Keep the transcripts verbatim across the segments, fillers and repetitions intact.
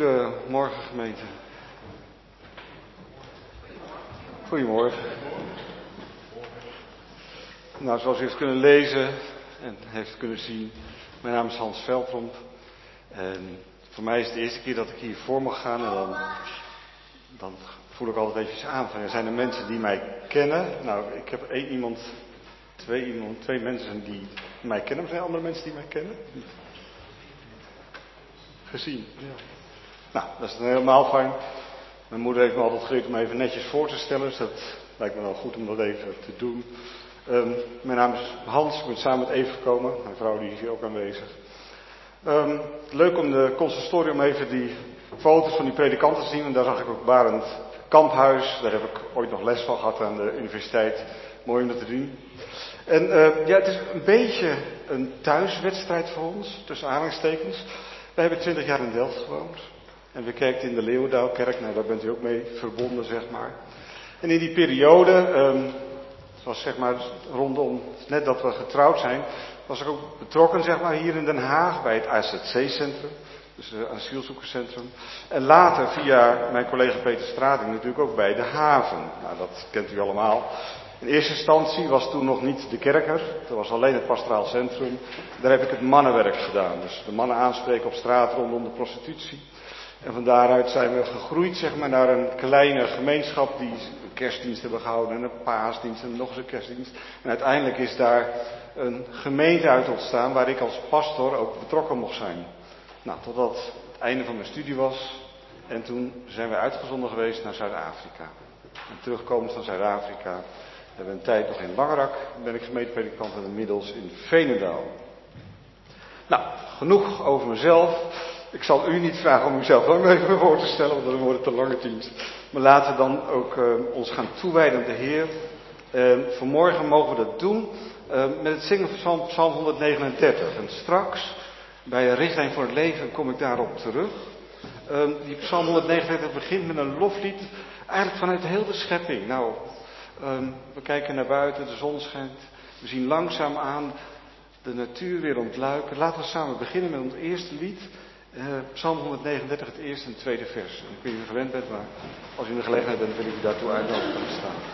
Goedemorgen gemeente. Goedemorgen. Nou, zoals u heeft kunnen lezen en heeft kunnen zien, mijn naam is Hans Veldromp. En voor mij is het de eerste keer dat ik hier voor mag gaan en dan, dan voel ik altijd eventjes aan van, er zijn er mensen die mij kennen. Nou, ik heb één iemand, twee, iemand, twee mensen die mij kennen, maar zijn er andere mensen die mij kennen? Gezien, ja. Nou, dat is dan helemaal fijn. Mijn moeder heeft me altijd geleerd om even netjes voor te stellen, dus dat lijkt me wel goed om dat even te doen. Um, mijn naam is Hans, ik ben samen met Eve gekomen, mijn vrouw die is hier ook aanwezig. Um, leuk om de consistorie even die foto's van die predikanten te zien, en daar zag ik ook Barend Kamphuis, daar heb ik ooit nog les van gehad aan de universiteit. Mooi om dat te doen. En uh, ja, het is een beetje een thuiswedstrijd voor ons, tussen aanhalingstekens. Wij hebben twintig jaar in Delft gewoond. En we kerkten in de Leeuwendaalkerk, nou daar bent u ook mee verbonden, zeg maar. En in die periode, um, zoals zeg maar rondom, net dat we getrouwd zijn, was ik ook betrokken, zeg maar, hier in Den Haag bij het A Z C-centrum. Dus het asielzoekerscentrum. En later via mijn collega Peter Strating natuurlijk ook bij de haven. Nou, dat kent u allemaal. In eerste instantie was toen nog niet de kerker, dat was alleen het pastoraal centrum. Daar heb ik het mannenwerk gedaan. Dus de mannen aanspreken op straat rondom de prostitutie. En van daaruit zijn we gegroeid, zeg maar, naar een kleine gemeenschap die een kerstdienst hebben gehouden en een paasdienst en nog eens een kerstdienst. En uiteindelijk is daar een gemeente uit ontstaan waar ik als pastor ook betrokken mocht zijn. Nou, totdat het einde van mijn studie was. En toen zijn we uitgezonden geweest naar Zuid-Afrika. En terugkomend van Zuid-Afrika hebben we een tijd nog in Langerak, ben ik gemeentepredikant en inmiddels in Veenendaal. Nou, genoeg over mezelf. Ik zal u niet vragen om uzelf ook even voor te stellen, want dan wordt het een lange dienst. Maar laten we dan ook uh, ons gaan toewijden aan de Heer. Uh, vanmorgen mogen we dat doen uh, met het zingen van Psalm honderdnegenendertig. En straks, bij een richtlijn voor het leven, kom ik daarop terug. Uh, die Psalm honderdnegenendertig begint met een loflied, eigenlijk vanuit heel de schepping. Nou, uh, we kijken naar buiten, de zon schijnt. We zien langzaam aan de natuur weer ontluiken. Laten we samen beginnen met ons eerste lied. Uh, Psalm honderdnegenendertig, het eerste en het tweede vers. En ik weet niet of u gewend bent, maar als u in de gelegenheid bent, wil ik u daartoe uitnodigen om te staan.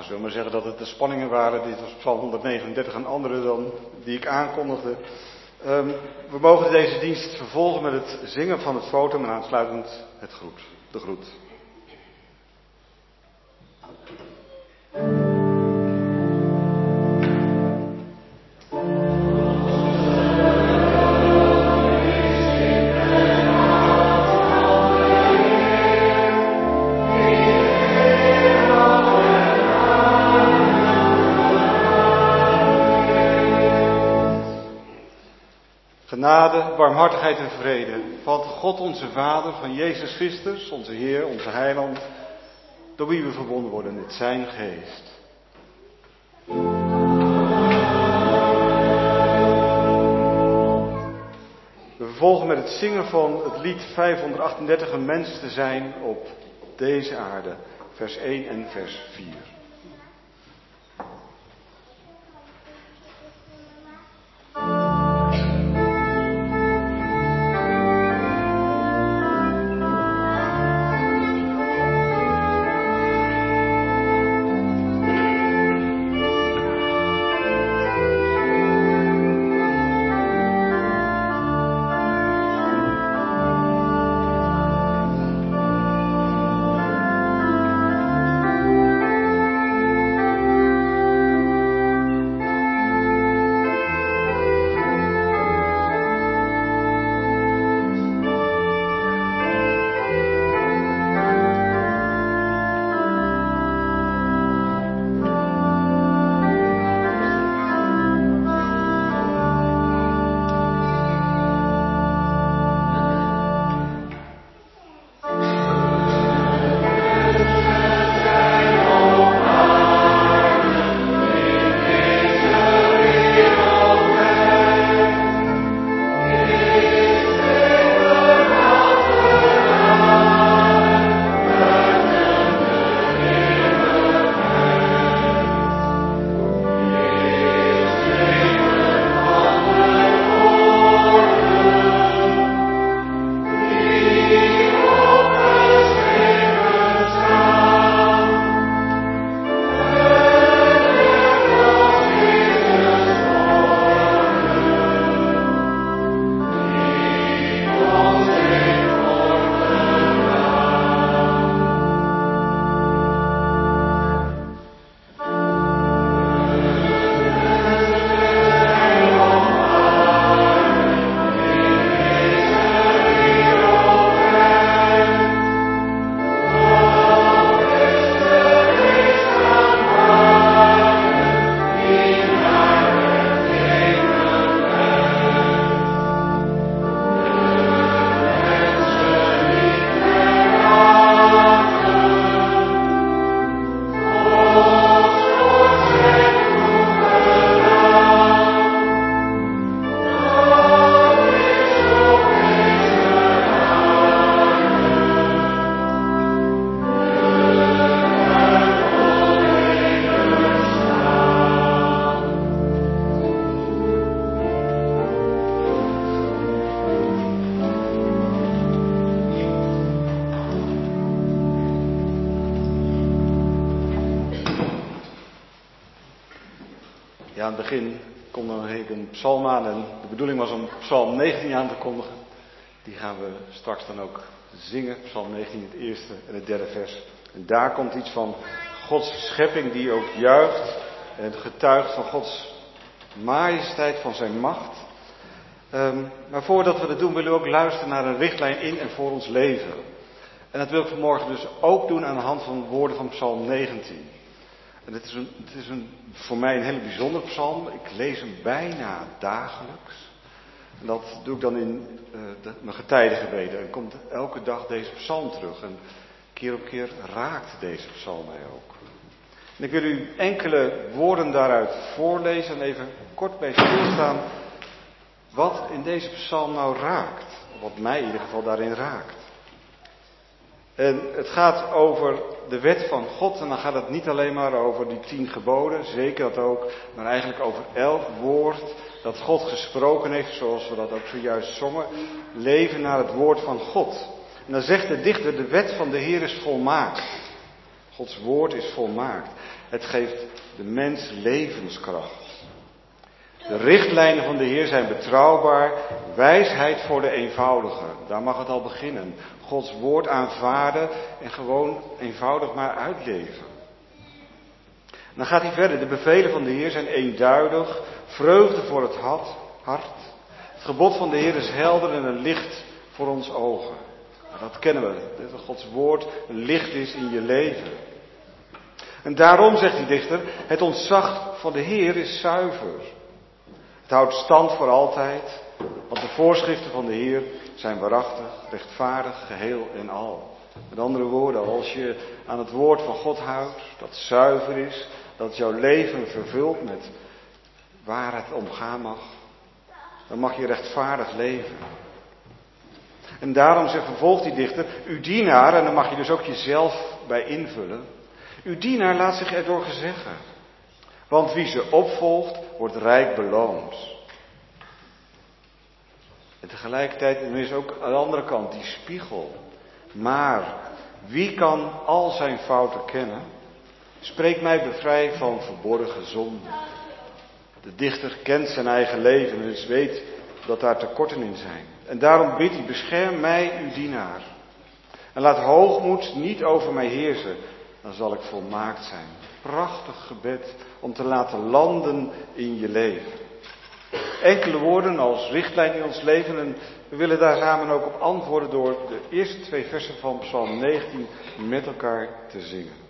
zullen we maar zeggen dat het de spanningen waren. Dit was Psalm honderdnegenendertig en andere dan die ik aankondigde. Um, we mogen deze dienst vervolgen met het zingen van het fotum en aansluitend het groet, de groet. Genade, barmhartigheid en vrede van God onze Vader, van Jezus Christus, onze Heer, onze Heiland, door wie we verbonden worden met zijn geest. We vervolgen met het zingen van het lied vijfhonderdachtendertig, een mens te zijn op deze aarde, vers één en vers vier. Ja, aan het begin kondigde ik een psalm aan en de bedoeling was om psalm negentien aan te kondigen. Die gaan we straks dan ook zingen, psalm negentien, het eerste en het derde vers. En daar komt iets van Gods schepping die ook juicht en getuigt van Gods majesteit, van zijn macht. Um, maar voordat we dat doen willen we ook luisteren naar een richtlijn in en voor ons leven. En dat wil ik vanmorgen dus ook doen aan de hand van woorden van psalm negentien. En het is, een, het is een, voor mij een hele bijzondere psalm. Ik lees hem bijna dagelijks. En dat doe ik dan in uh, de, mijn getijdengebeden. En komt elke dag deze psalm terug. En keer op keer raakt deze psalm mij ook. En ik wil u enkele woorden daaruit voorlezen en even kort bij stilstaan wat in deze psalm nou raakt. Wat mij in ieder geval daarin raakt. En het gaat over de wet van God en dan gaat het niet alleen maar over die tien geboden, zeker dat ook, maar eigenlijk over elk woord dat God gesproken heeft, zoals we dat ook zojuist zongen, leven naar het woord van God. En dan zegt de dichter, de wet van de Heer is volmaakt. Gods woord is volmaakt. Het geeft de mens levenskracht. De richtlijnen van de Heer zijn betrouwbaar, wijsheid voor de eenvoudige. Daar mag het al beginnen. Gods woord aanvaarden en gewoon eenvoudig maar uitleven. Dan gaat hij verder. De bevelen van de Heer zijn eenduidig, vreugde voor het hart. Het gebod van de Heer is helder en een licht voor ons ogen. Dat kennen we, dat Gods woord een licht is in je leven. En daarom, zegt die dichter, het ontzag van de Heer is zuiver. Het houdt stand voor altijd, want de voorschriften van de Heer zijn waarachtig, rechtvaardig, geheel en al. Met andere woorden, als je aan het woord van God houdt, dat zuiver is, dat jouw leven vervult met waar het om gaan mag, dan mag je rechtvaardig leven. En daarom zegt, vervolgt die dichter, uw dienaar, en dan mag je dus ook jezelf bij invullen, uw dienaar laat zich erdoor gezeggen. Want wie ze opvolgt, wordt rijk beloond. En tegelijkertijd, en er is ook aan de andere kant die spiegel. Maar wie kan al zijn fouten kennen? Spreek mij bevrij van verborgen zonde. De dichter kent zijn eigen leven en dus weet dat daar tekorten in zijn. En daarom bidt hij, bescherm mij uw dienaar. En laat hoogmoed niet over mij heersen, dan zal ik volmaakt zijn. Prachtig gebed om te laten landen in je leven. Enkele woorden als richtlijn in ons leven en we willen daar samen ook op antwoorden door de eerste twee versen van Psalm negentien met elkaar te zingen.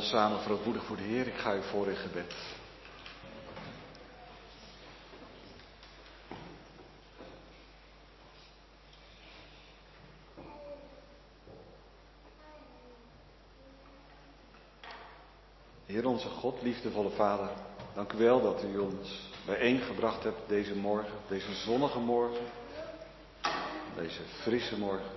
ons samen verootmoedigen voor de Heer. Ik ga u voor in gebed. Heer onze God, liefdevolle Vader, dank u wel dat u ons bijeengebracht hebt deze morgen, deze zonnige morgen, deze frisse morgen.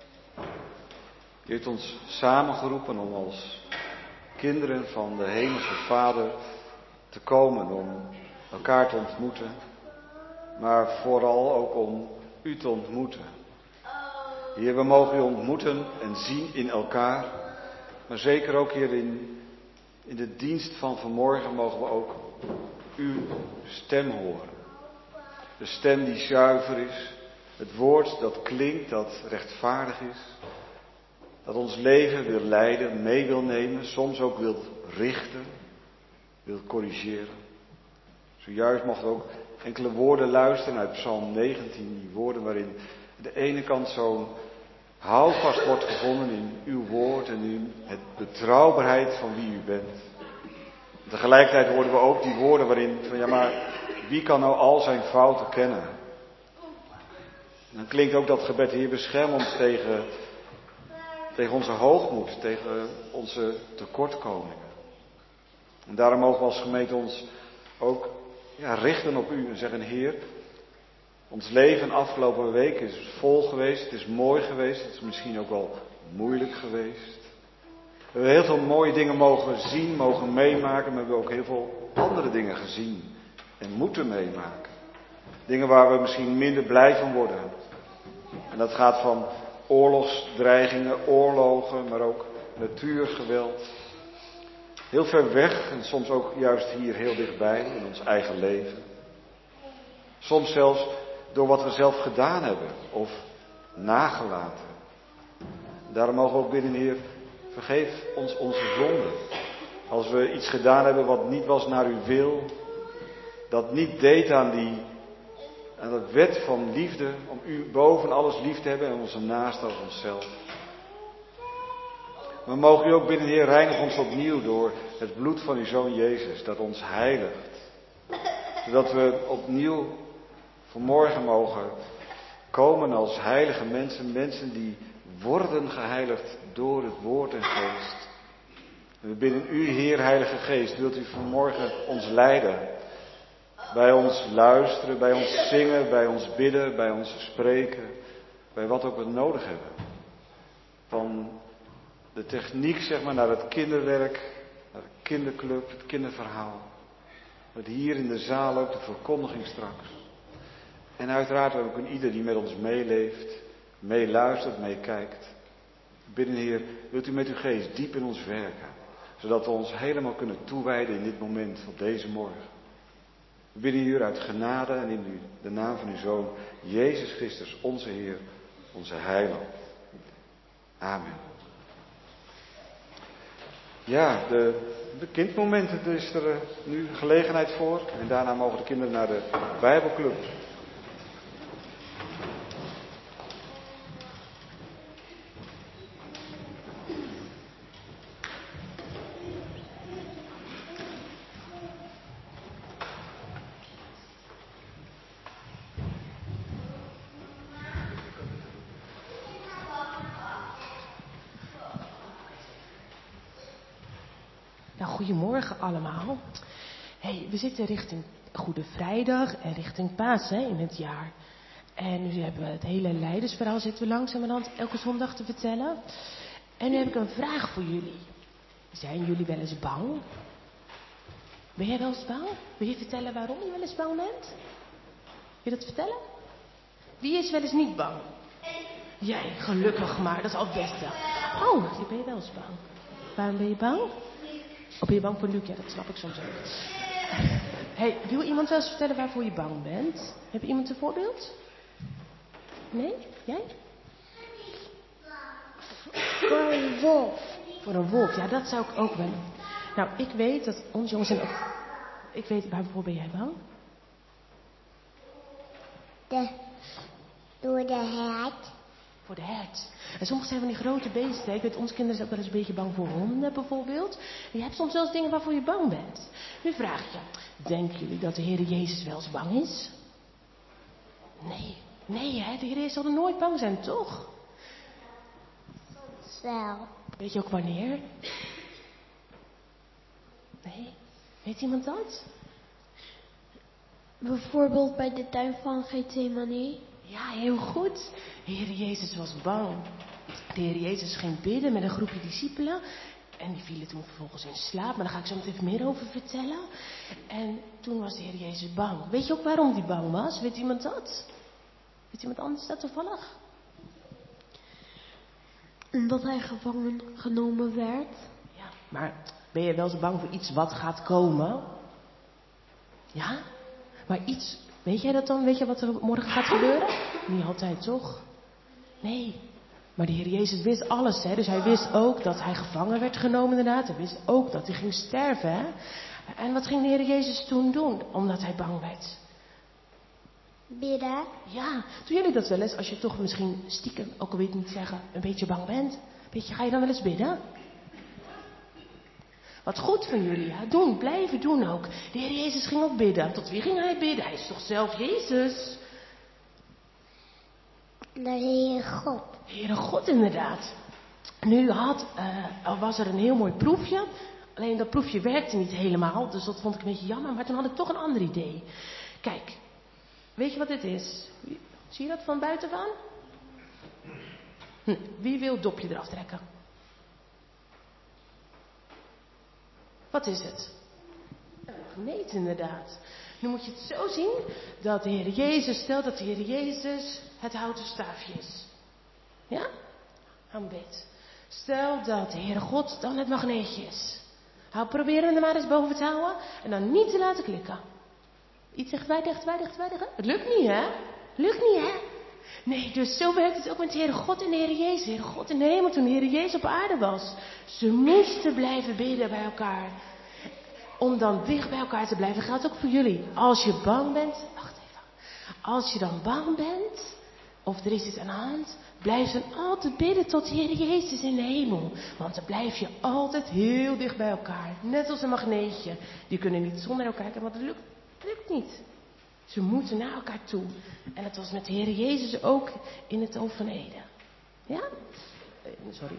U heeft ons samengeroepen om als kinderen van de Hemelse Vader te komen, om elkaar te ontmoeten, maar vooral ook om u te ontmoeten. Heer, we mogen u ontmoeten en zien in elkaar, maar zeker ook hier in, in de dienst van vanmorgen mogen we ook uw stem horen. De stem die zuiver is, het woord dat klinkt, dat rechtvaardig is, dat ons leven wil leiden, mee wil nemen, soms ook wil richten, wil corrigeren. Zojuist mochten we ook enkele woorden luisteren uit Psalm negentien, die woorden waarin aan de ene kant zo'n houvast wordt gevonden in uw woord en in het betrouwbaarheid van wie u bent. En tegelijkertijd hoorden we ook die woorden waarin van ja maar wie kan nou al zijn fouten kennen? En dan klinkt ook dat gebed, Heer, bescherm ons tegen, tegen onze hoogmoed, tegen onze tekortkomingen. En daarom mogen we als gemeente ons ook ja, richten op u en zeggen, Heer, ons leven afgelopen week is vol geweest, het is mooi geweest, het is misschien ook wel moeilijk geweest. We hebben heel veel mooie dingen mogen zien, mogen meemaken, maar we hebben ook heel veel andere dingen gezien en moeten meemaken. Dingen waar we misschien minder blij van worden. En dat gaat van oorlogsdreigingen, oorlogen, maar ook natuurgeweld. Heel ver weg en soms ook juist hier heel dichtbij in ons eigen leven. Soms zelfs door wat we zelf gedaan hebben of nagelaten. Daarom mogen we ook bidden, Heer, vergeef ons onze zonden. Als we iets gedaan hebben wat niet was naar uw wil, dat niet deed aan die, aan dat wet van liefde, om u boven alles lief te hebben en onze naaste als onszelf. We mogen u ook bidden, Heer, reinig ons opnieuw door het bloed van uw Zoon Jezus, dat ons heiligt. Zodat we opnieuw vanmorgen mogen komen als heilige mensen, mensen die worden geheiligd door het woord en geest. En we bidden u, Heer, Heilige Geest, wilt u vanmorgen ons leiden. Bij ons luisteren, bij ons zingen, bij ons bidden, bij ons spreken, bij wat ook we nodig hebben. Van de techniek, zeg maar, naar het kinderwerk, naar de kinderclub, het kinderverhaal. Met hier in de zaal ook de verkondiging straks. En uiteraard ook een ieder die met ons meeleeft, meeluistert, meekijkt. Bidden, Heer, wilt u met uw geest diep in ons werken, zodat we ons helemaal kunnen toewijden in dit moment, op deze morgen. We bidden u uit genade en in de naam van uw Zoon, Jezus Christus, onze Heer, onze Heiland. Amen. Ja, de, de kindmomenten, er is er nu gelegenheid voor. En daarna mogen de kinderen naar de Bijbelclub. Goedemorgen allemaal. Hey, we zitten richting Goede Vrijdag en richting Paas hè, in het jaar. En nu hebben we het hele leidersverhaal zitten we langzamerhand elke zondag te vertellen. En nu heb ik een vraag voor jullie. Zijn jullie wel eens bang? Ben jij wel eens bang? Wil je vertellen waarom je wel eens bang bent? Wil je dat vertellen? Wie is wel eens niet bang? Jij, gelukkig maar, dat is al het beste. Oh, je ben je wel eens bang. Waarom ben je bang? Of ben je bang voor Luc? Ja, dat snap ik soms ook. Hey, wil iemand wel eens vertellen waarvoor je bang bent? Heb je iemand een voorbeeld? Nee? Jij? Voor een wolf. Voor een wolf, ja, dat zou ik ook wel. Nou, ik weet dat onze jongens zijn ook... Ik weet, waarvoor ben jij bang? De, door de hert. Voor de hert. En sommige zijn van die grote beesten. Ik weet, onze kinderen zijn ook wel eens een beetje bang voor honden bijvoorbeeld. En je hebt soms zelfs dingen waarvoor je bang bent. Nu vraag ik je, denken jullie dat de Heer Jezus wel eens bang is? Nee, nee hè, de Heer Jezus zal er nooit bang zijn, toch? Soms wel. Weet je ook wanneer? Nee, weet iemand dat? Bijvoorbeeld bij de tuin van Gethsemane. Ja, heel goed. De Heer Jezus was bang. De Heer Jezus ging bidden met een groepje discipelen. En die vielen toen vervolgens in slaap. Maar daar ga ik zo meteen even meer over vertellen. En toen was de Heer Jezus bang. Weet je ook waarom hij bang was? Weet iemand dat? Weet iemand anders dat toevallig? Omdat hij gevangen genomen werd. Ja, maar ben je wel zo bang voor iets wat gaat komen? Ja? Maar iets, weet jij dat dan? Weet je wat er morgen gaat gebeuren? Niet altijd, toch? Nee. Maar de Heer Jezus wist alles, hè. Dus hij wist ook dat hij gevangen werd genomen inderdaad. Hij wist ook dat hij ging sterven, hè. En wat ging de Heer Jezus toen doen? Omdat hij bang werd. Bidden. Ja, doen jullie dat wel eens? Als je toch misschien stiekem, ook al weet je niet zeggen, een beetje bang bent. Weet je, ga je dan wel eens bidden? Wat goed van jullie, ja. Doen, blijven doen ook. De Heer Jezus ging ook bidden. Tot wie ging hij bidden? Hij is toch zelf Jezus? Naar de Heere God. Heere God, inderdaad. Nu had, uh, was er een heel mooi proefje. Alleen dat proefje werkte niet helemaal. Dus dat vond ik een beetje jammer. Maar toen had ik toch een ander idee. Kijk, weet je wat dit is? Zie je dat van buitenaf? Hm, wie wil het dopje eraf trekken? Wat is het? Een magneet, inderdaad. Nu moet je het zo zien dat de Heer Jezus, stel dat de Heer Jezus het houten staafje is. Ja? Hou me beet. Stel dat de Heere God dan het magneetje is. Hou, proberen we er maar eens boven te houden en dan niet te laten klikken. Iets dichterbij, dichterbij, dichterbij, dichterbij. Het lukt niet, hè? Lukt niet, hè? Nee, dus zo werkt het ook met de Heere God en de Heere Jezus. De Heere God in de hemel toen de Heere Jezus op aarde was. Ze moesten blijven bidden bij elkaar. Om dan dicht bij elkaar te blijven. Geldt ook voor jullie. Als je bang bent. Wacht even. Als je dan bang bent. Of er is iets aan de hand. Blijf dan altijd bidden tot de Heer Jezus in de hemel. Want dan blijf je altijd heel dicht bij elkaar. Net als een magneetje. Die kunnen niet zonder elkaar kijken. Want het lukt, het lukt niet. Ze moeten naar elkaar toe. En dat was met de Heer Jezus ook in het Hof van Eden. Ja? Sorry.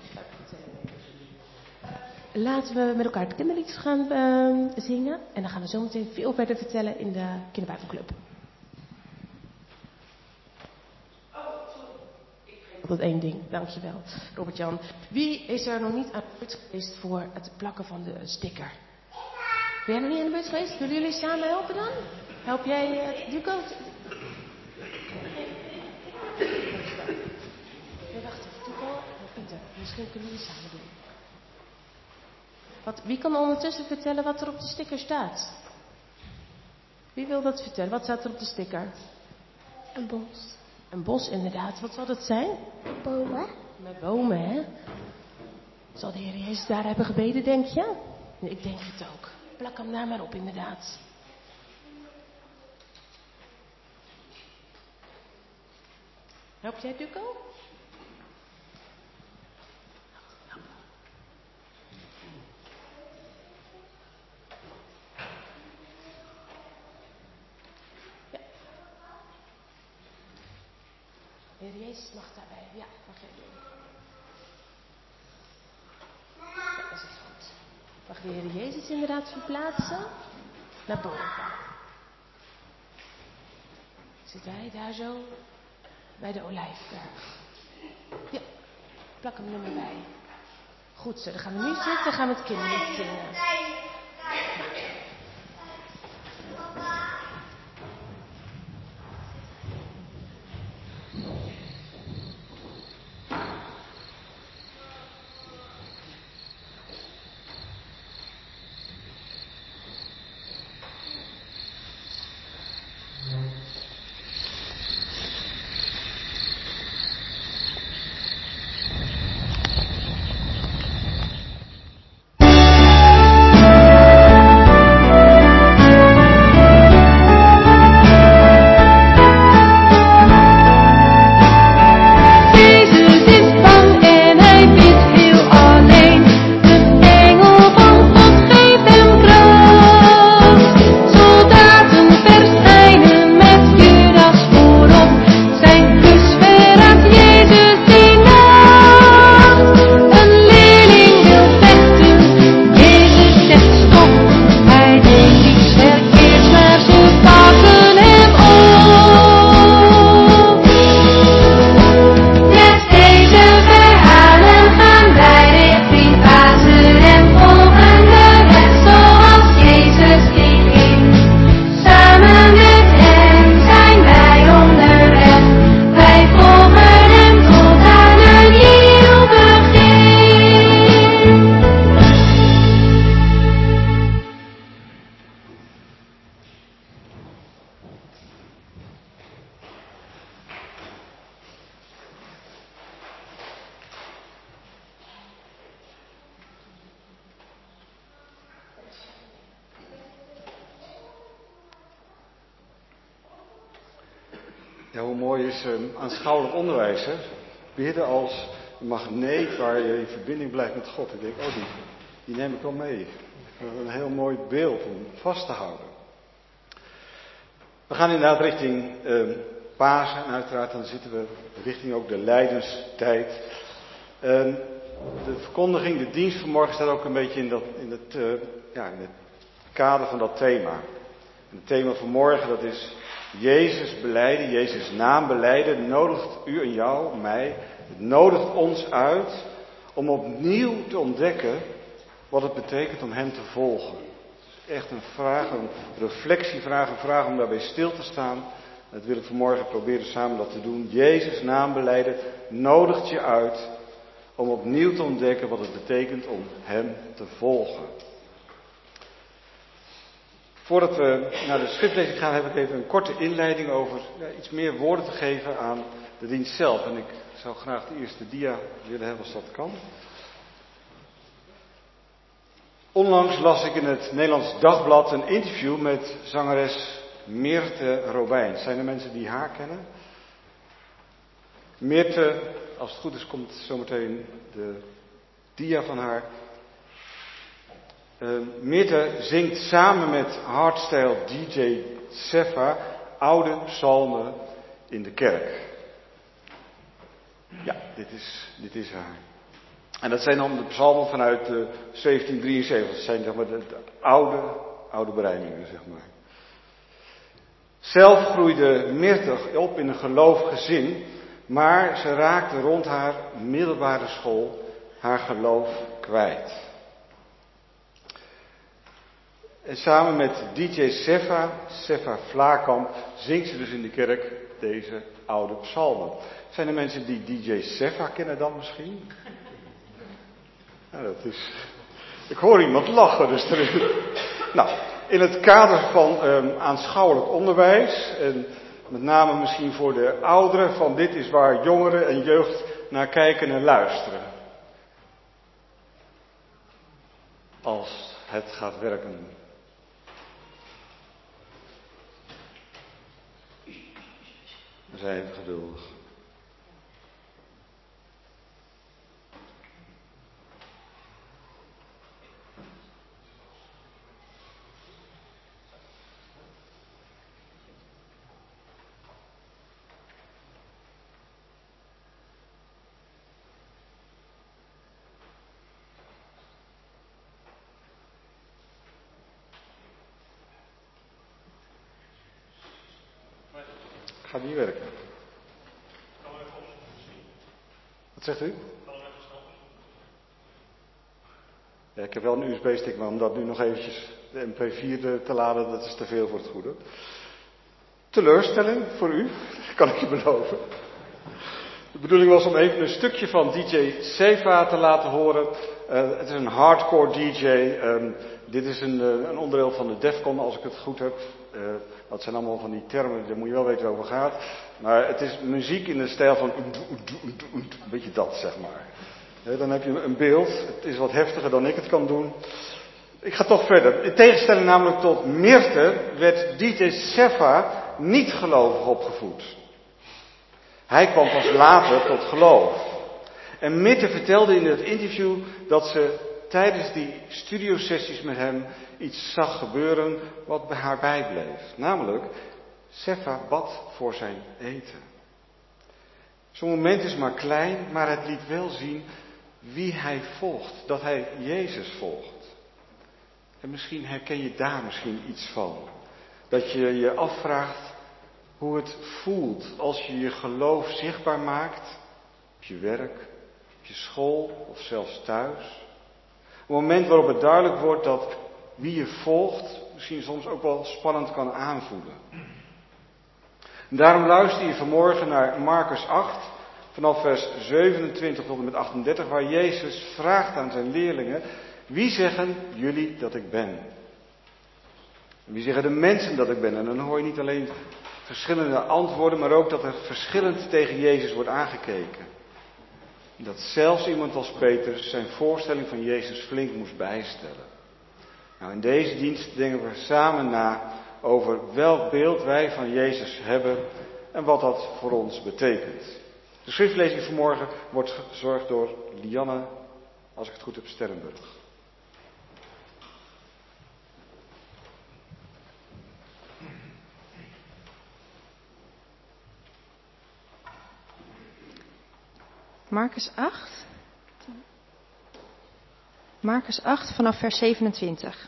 Laten we met elkaar het kinderlied gaan uh, zingen. En dan gaan we zo meteen veel verder vertellen in de kinderbijbelclub. Oh, sorry. Ik vergeet dat één ding. Dankjewel, Robert-Jan. Wie is er nog niet aan de beurt geweest voor het plakken van de sticker? Ben jij nog niet aan de beurt geweest? Willen jullie samen helpen dan? Help jij het? Uh, Duco? Nee, wacht even. Duco en Pieter. Misschien kunnen jullie samen doen. Wat, wie kan ondertussen vertellen wat er op de sticker staat? Wie wil dat vertellen? Wat staat er op de sticker? Een bos. Een bos, inderdaad. Wat zal dat zijn? Bomen. Met bomen, hè? Zal de Heer Jezus daar hebben gebeden, denk je? Nee, ik denk het ook. Plak hem daar maar op, inderdaad. Help jij, Duco? De Heer Jezus mag daarbij. Ja, mag jij doen. Ja, dat is het goed. Mag de Heer Jezus inderdaad verplaatsen? Naar boven. Zit hij daar zo? Bij de Olijfberg. Ja, plak hem er maar bij. Goed zo, dan gaan we nu zitten en gaan we het kinderlied zingen. Ja, hoe mooi is uh, aanschouwelijk onderwijs, hè? Bidden als een magneet waar je in verbinding blijft met God. Ik denk, oh, die, die neem ik wel mee. Een heel mooi beeld om vast te houden. We gaan inderdaad richting uh, Pasen en uiteraard dan zitten we richting ook de lijdenstijd. Uh, de verkondiging, de dienst vanmorgen staat ook een beetje in, dat, in, het, uh, ja, in het kader van dat thema. En het thema van morgen dat is Jezus belijden, Jezus naam belijden. Het nodigt u en jou, mij, het nodigt ons uit om opnieuw te ontdekken wat het betekent om hem te volgen. Het is echt een vraag, een reflectievraag, een vraag om daarbij stil te staan. En dat wil ik vanmorgen proberen samen dat te doen. Jezus naam belijden nodigt je uit om opnieuw te ontdekken wat het betekent om hem te volgen. Voordat we naar de schriftlezing gaan, heb ik even een korte inleiding over ja, iets meer woorden te geven aan de dienst zelf. En ik zou graag de eerste dia willen hebben als dat kan. Onlangs las ik in het Nederlands Dagblad een interview met zangeres Meerte Robijn. Zijn er mensen die haar kennen? Meerte, als het goed is, komt zometeen de dia van haar. Uh, Meerte zingt samen met hardstyle D J Sefa oude psalmen in de kerk. Ja, dit is, dit is haar. En dat zijn dan de psalmen vanuit uh, zeventien drieënzeventig. Dat zijn zeg maar de, de oude, oude bereidingen, zeg maar. Zelf groeide Meerte op in een gelovig gezin, maar ze raakte rond haar middelbare school haar geloof kwijt. En samen met D J Sefa, Sefa Vlakamp, zingt ze dus in de kerk deze oude psalmen. Zijn er mensen die D J Sefa kennen dan misschien? Ja, dat is... Ik hoor iemand lachen, dus er is... Nou, in het kader van um, aanschouwelijk onderwijs, en met name misschien voor de ouderen, van dit is waar jongeren en jeugd naar kijken en luisteren. Als het gaat werken. We zijn even geduldig. Gaat niet werken. Wat zegt u? Ja, ik heb wel een U S B-stick, maar om dat nu nog eventjes de M P vier te laden, dat is te veel voor het goede. Teleurstelling voor u, kan ik je beloven. De bedoeling was om even een stukje van D J Sefa te laten horen. Uh, het is een hardcore D J. Um, dit is een, uh, een onderdeel van de Defcon, als ik het goed heb. Uh, dat zijn allemaal van die termen, daar moet je wel weten waar het over gaat. Maar het is muziek in de stijl van een beetje dat, zeg maar. Uh, dan heb je een beeld. Het is wat heftiger dan ik het kan doen. Ik ga toch verder. In tegenstelling namelijk tot Meerte werd D J Sefa niet gelovig opgevoed. Hij kwam pas later tot geloof. En Meerte vertelde in het interview dat ze tijdens die studiosessies met hem iets zag gebeuren wat bij haar bijbleef. Namelijk, Sefa bad voor zijn eten. Zo'n moment is maar klein, maar het liet wel zien wie hij volgt. Dat hij Jezus volgt. En misschien herken je daar misschien iets van. Dat je je afvraagt hoe het voelt als je je geloof zichtbaar maakt. Op je werk, op je school of zelfs thuis. Een moment waarop het duidelijk wordt dat wie je volgt misschien soms ook wel spannend kan aanvoelen. En daarom luister je vanmorgen naar Marcus acht, vanaf vers zevenentwintig tot en met achtendertig, waar Jezus vraagt aan zijn leerlingen: wie zeggen jullie dat ik ben? En wie zeggen de mensen dat ik ben? En dan hoor je niet alleen verschillende antwoorden, maar ook dat er verschillend tegen Jezus wordt aangekeken. Dat zelfs iemand als Petrus zijn voorstelling van Jezus flink moest bijstellen. Nou, in deze dienst denken we samen na over welk beeld wij van Jezus hebben en wat dat voor ons betekent. De schriftlezing vanmorgen wordt verzorgd door Lianne, als ik het goed heb, Sterrenburg. Marcus acht. Marcus acht vanaf vers zevenentwintig.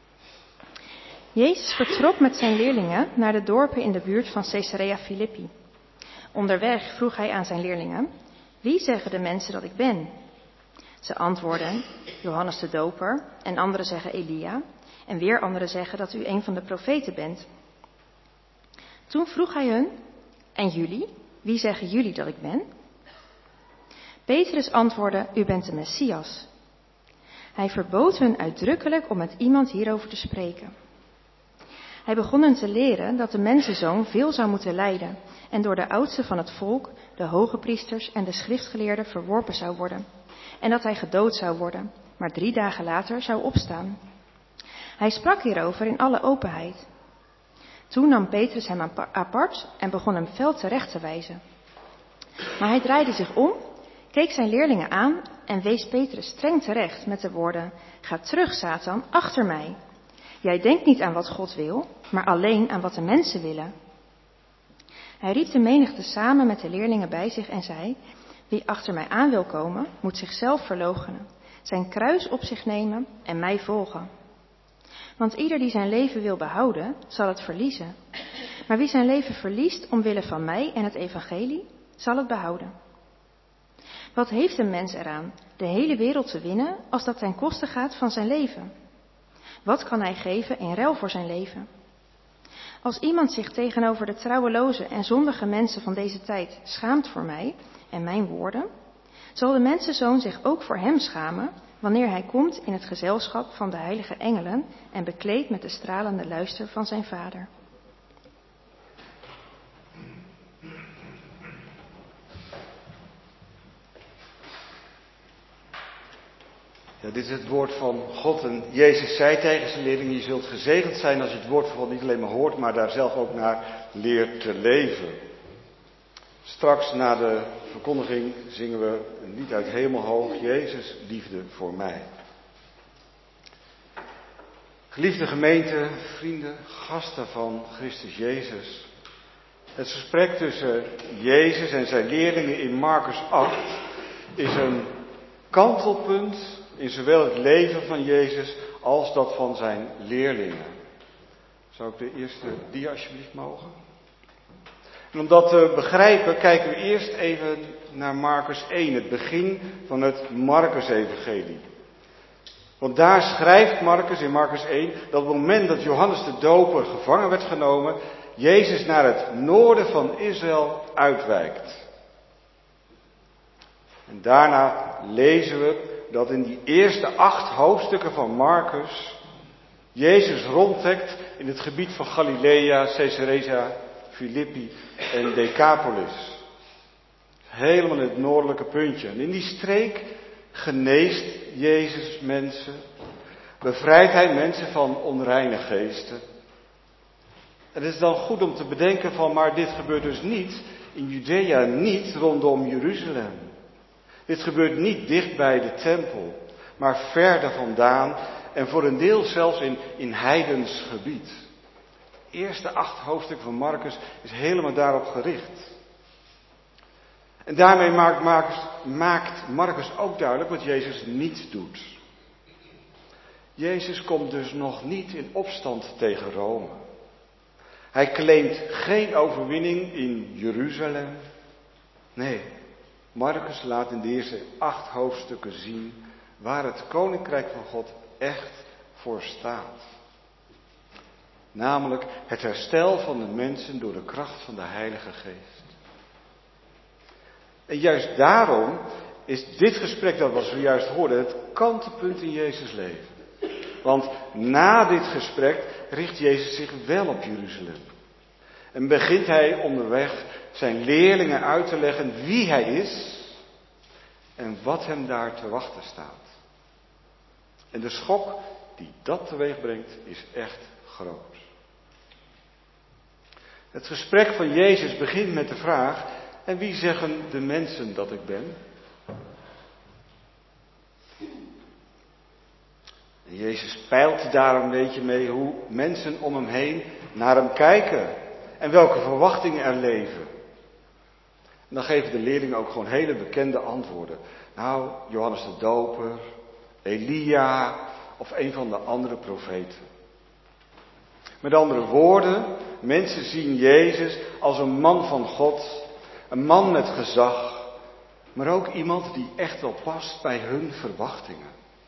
Jezus vertrok met zijn leerlingen naar de dorpen in de buurt van Caesarea Philippi. Onderweg vroeg hij aan zijn leerlingen: wie zeggen de mensen dat ik ben? Ze antwoordden: Johannes de Doper, en anderen zeggen Elia, en weer anderen zeggen dat u een van de profeten bent. Toen vroeg hij hun: en jullie, wie zeggen jullie dat ik ben? Petrus antwoordde: u bent de Messias. Hij verbood hun uitdrukkelijk om met iemand hierover te spreken. Hij begon hen te leren dat de mensenzoon veel zou moeten lijden en door de oudsten van het volk, de hoge priesters en de schriftgeleerden verworpen zou worden. En dat hij gedood zou worden, maar drie dagen later zou opstaan. Hij sprak hierover in alle openheid. Toen nam Petrus hem apart en begon hem fel terecht te wijzen. Maar hij draaide zich om, keek zijn leerlingen aan en wees Petrus streng terecht met de woorden: ga terug, Satan, achter mij. Jij denkt niet aan wat God wil, maar alleen aan wat de mensen willen. Hij riep de menigte samen met de leerlingen bij zich en zei: wie achter mij aan wil komen, moet zichzelf verloochenen, zijn kruis op zich nemen en mij volgen. Want ieder die zijn leven wil behouden, zal het verliezen. Maar wie zijn leven verliest omwille van mij en het evangelie, zal het behouden. Wat heeft een mens eraan de hele wereld te winnen als dat ten koste gaat van zijn leven? Wat kan hij geven in ruil voor zijn leven? Als iemand zich tegenover de trouweloze en zondige mensen van deze tijd schaamt voor mij en mijn woorden, zal de mensenzoon zich ook voor hem schamen wanneer hij komt in het gezelschap van de heilige engelen en bekleed met de stralende luister van zijn Vader. Ja, dit is het woord van God en Jezus zei tegen zijn leerlingen: je zult gezegend zijn als je het woord van God niet alleen maar hoort, maar daar zelf ook naar leert te leven. Straks na de verkondiging zingen we een lied uit Hemelhoog: Jezus liefde voor mij. Geliefde gemeente, vrienden, gasten van Christus Jezus. Het gesprek tussen Jezus en zijn leerlingen in Marcus acht is een kantelpunt in zowel het leven van Jezus als dat van zijn leerlingen. Zou ik de eerste dia alsjeblieft mogen? En om dat te begrijpen kijken we eerst even naar Marcus één, het begin van het Marcus-evangelie. Want daar schrijft Marcus in Marcus één dat op het moment dat Johannes de Doper gevangen werd genomen, Jezus naar het noorden van Israël uitwijkt. En daarna lezen we dat in die eerste acht hoofdstukken van Marcus Jezus rondtrekt in het gebied van Galilea, Caesarea Philippi en Decapolis. Helemaal in het noordelijke puntje. En in die streek geneest Jezus mensen, bevrijdt hij mensen van onreine geesten. En het is dan goed om te bedenken van, maar dit gebeurt dus niet in Judea, niet rondom Jeruzalem. Dit gebeurt niet dicht bij de tempel, maar verder vandaan en voor een deel zelfs in, in heidens gebied. De eerste acht hoofdstukken van Marcus is helemaal daarop gericht. En daarmee maakt Marcus, maakt Marcus ook duidelijk wat Jezus niet doet. Jezus komt dus nog niet in opstand tegen Rome. Hij claimt geen overwinning in Jeruzalem. Nee, Marcus laat in de eerste acht hoofdstukken zien waar het koninkrijk van God echt voor staat. Namelijk het herstel van de mensen door de kracht van de Heilige Geest. En juist daarom is dit gesprek dat we zojuist hoorden het kantelpunt in Jezus' leven. Want na dit gesprek richt Jezus zich wel op Jeruzalem. En begint hij onderweg zijn leerlingen uit te leggen wie hij is en wat hem daar te wachten staat. En de schok die dat teweeg brengt is echt groot. Het gesprek van Jezus begint met de vraag: en wie zeggen de mensen dat ik ben? En Jezus peilt daar een beetje mee hoe mensen om hem heen naar hem kijken en welke verwachtingen er leven. En dan geven de leerlingen ook gewoon hele bekende antwoorden. Nou, Johannes de Doper, Elia of een van de andere profeten. Met andere woorden, mensen zien Jezus als een man van God, een man met gezag, maar ook iemand die echt wel past bij hun verwachtingen.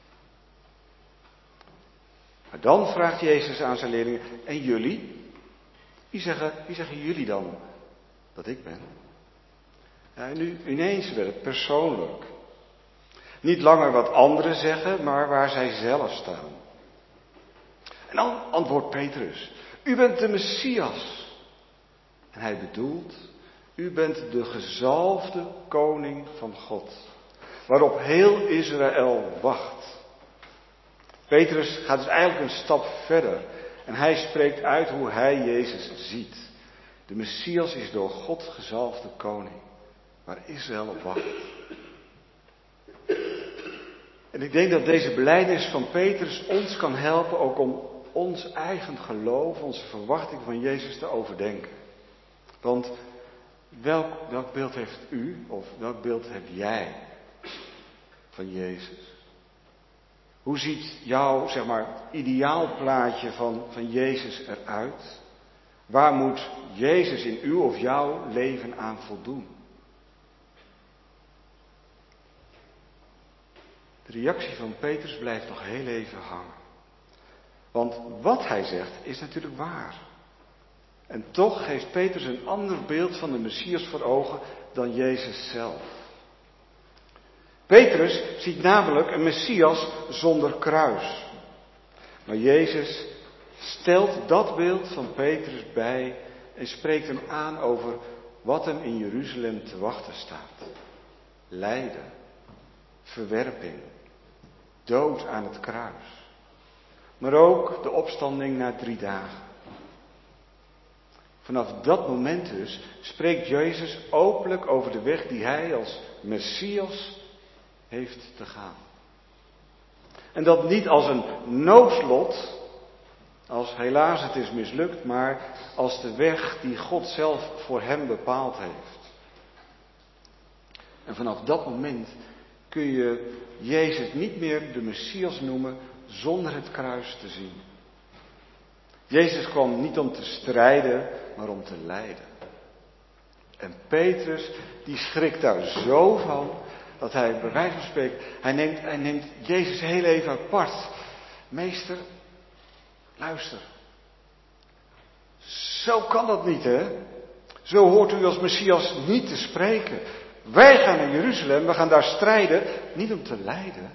Maar dan vraagt Jezus aan zijn leerlingen: en jullie? Wie zeggen, wie zeggen jullie dan dat ik ben? Ja, en nu ineens werd het persoonlijk. Niet langer wat anderen zeggen, maar waar zij zelf staan. En dan antwoordt Petrus: u bent de Messias. En hij bedoelt: u bent de gezalfde koning van God, waarop heel Israël wacht. Petrus gaat dus eigenlijk een stap verder en hij spreekt uit hoe hij Jezus ziet. De Messias is door God gezalfde koning, waar Israël op wacht. En ik denk dat deze belijdenis van Petrus ons kan helpen ook om ons eigen geloof, onze verwachting van Jezus te overdenken. Want welk, welk beeld heeft u of welk beeld heb jij van Jezus? Hoe ziet jouw, zeg maar, ideaalplaatje van, van Jezus eruit? Waar moet Jezus in uw of jouw leven aan voldoen? De reactie van Petrus blijft nog heel even hangen. Want wat hij zegt is natuurlijk waar. En toch geeft Petrus een ander beeld van de Messias voor ogen dan Jezus zelf. Petrus ziet namelijk een Messias zonder kruis. Maar Jezus stelt dat beeld van Petrus bij en spreekt hem aan over wat hem in Jeruzalem te wachten staat. Lijden, verwerping, dood aan het kruis. Maar ook de opstanding na drie dagen. Vanaf dat moment dus spreekt Jezus openlijk over de weg die hij als Messias heeft te gaan. En dat niet als een noodlot, als helaas het is mislukt, maar als de weg die God zelf voor hem bepaald heeft. En vanaf dat moment kun je Jezus niet meer de Messias noemen zonder het kruis te zien. Jezus kwam niet om te strijden, maar om te lijden. En Petrus, die schrikt daar zo van, dat hij bij wijze van spreken, hij neemt, hij neemt Jezus heel even apart. Meester, luister. Zo kan dat niet, hè? Zo hoort u als Messias niet te spreken. Wij gaan naar Jeruzalem, we gaan daar strijden, niet om te lijden.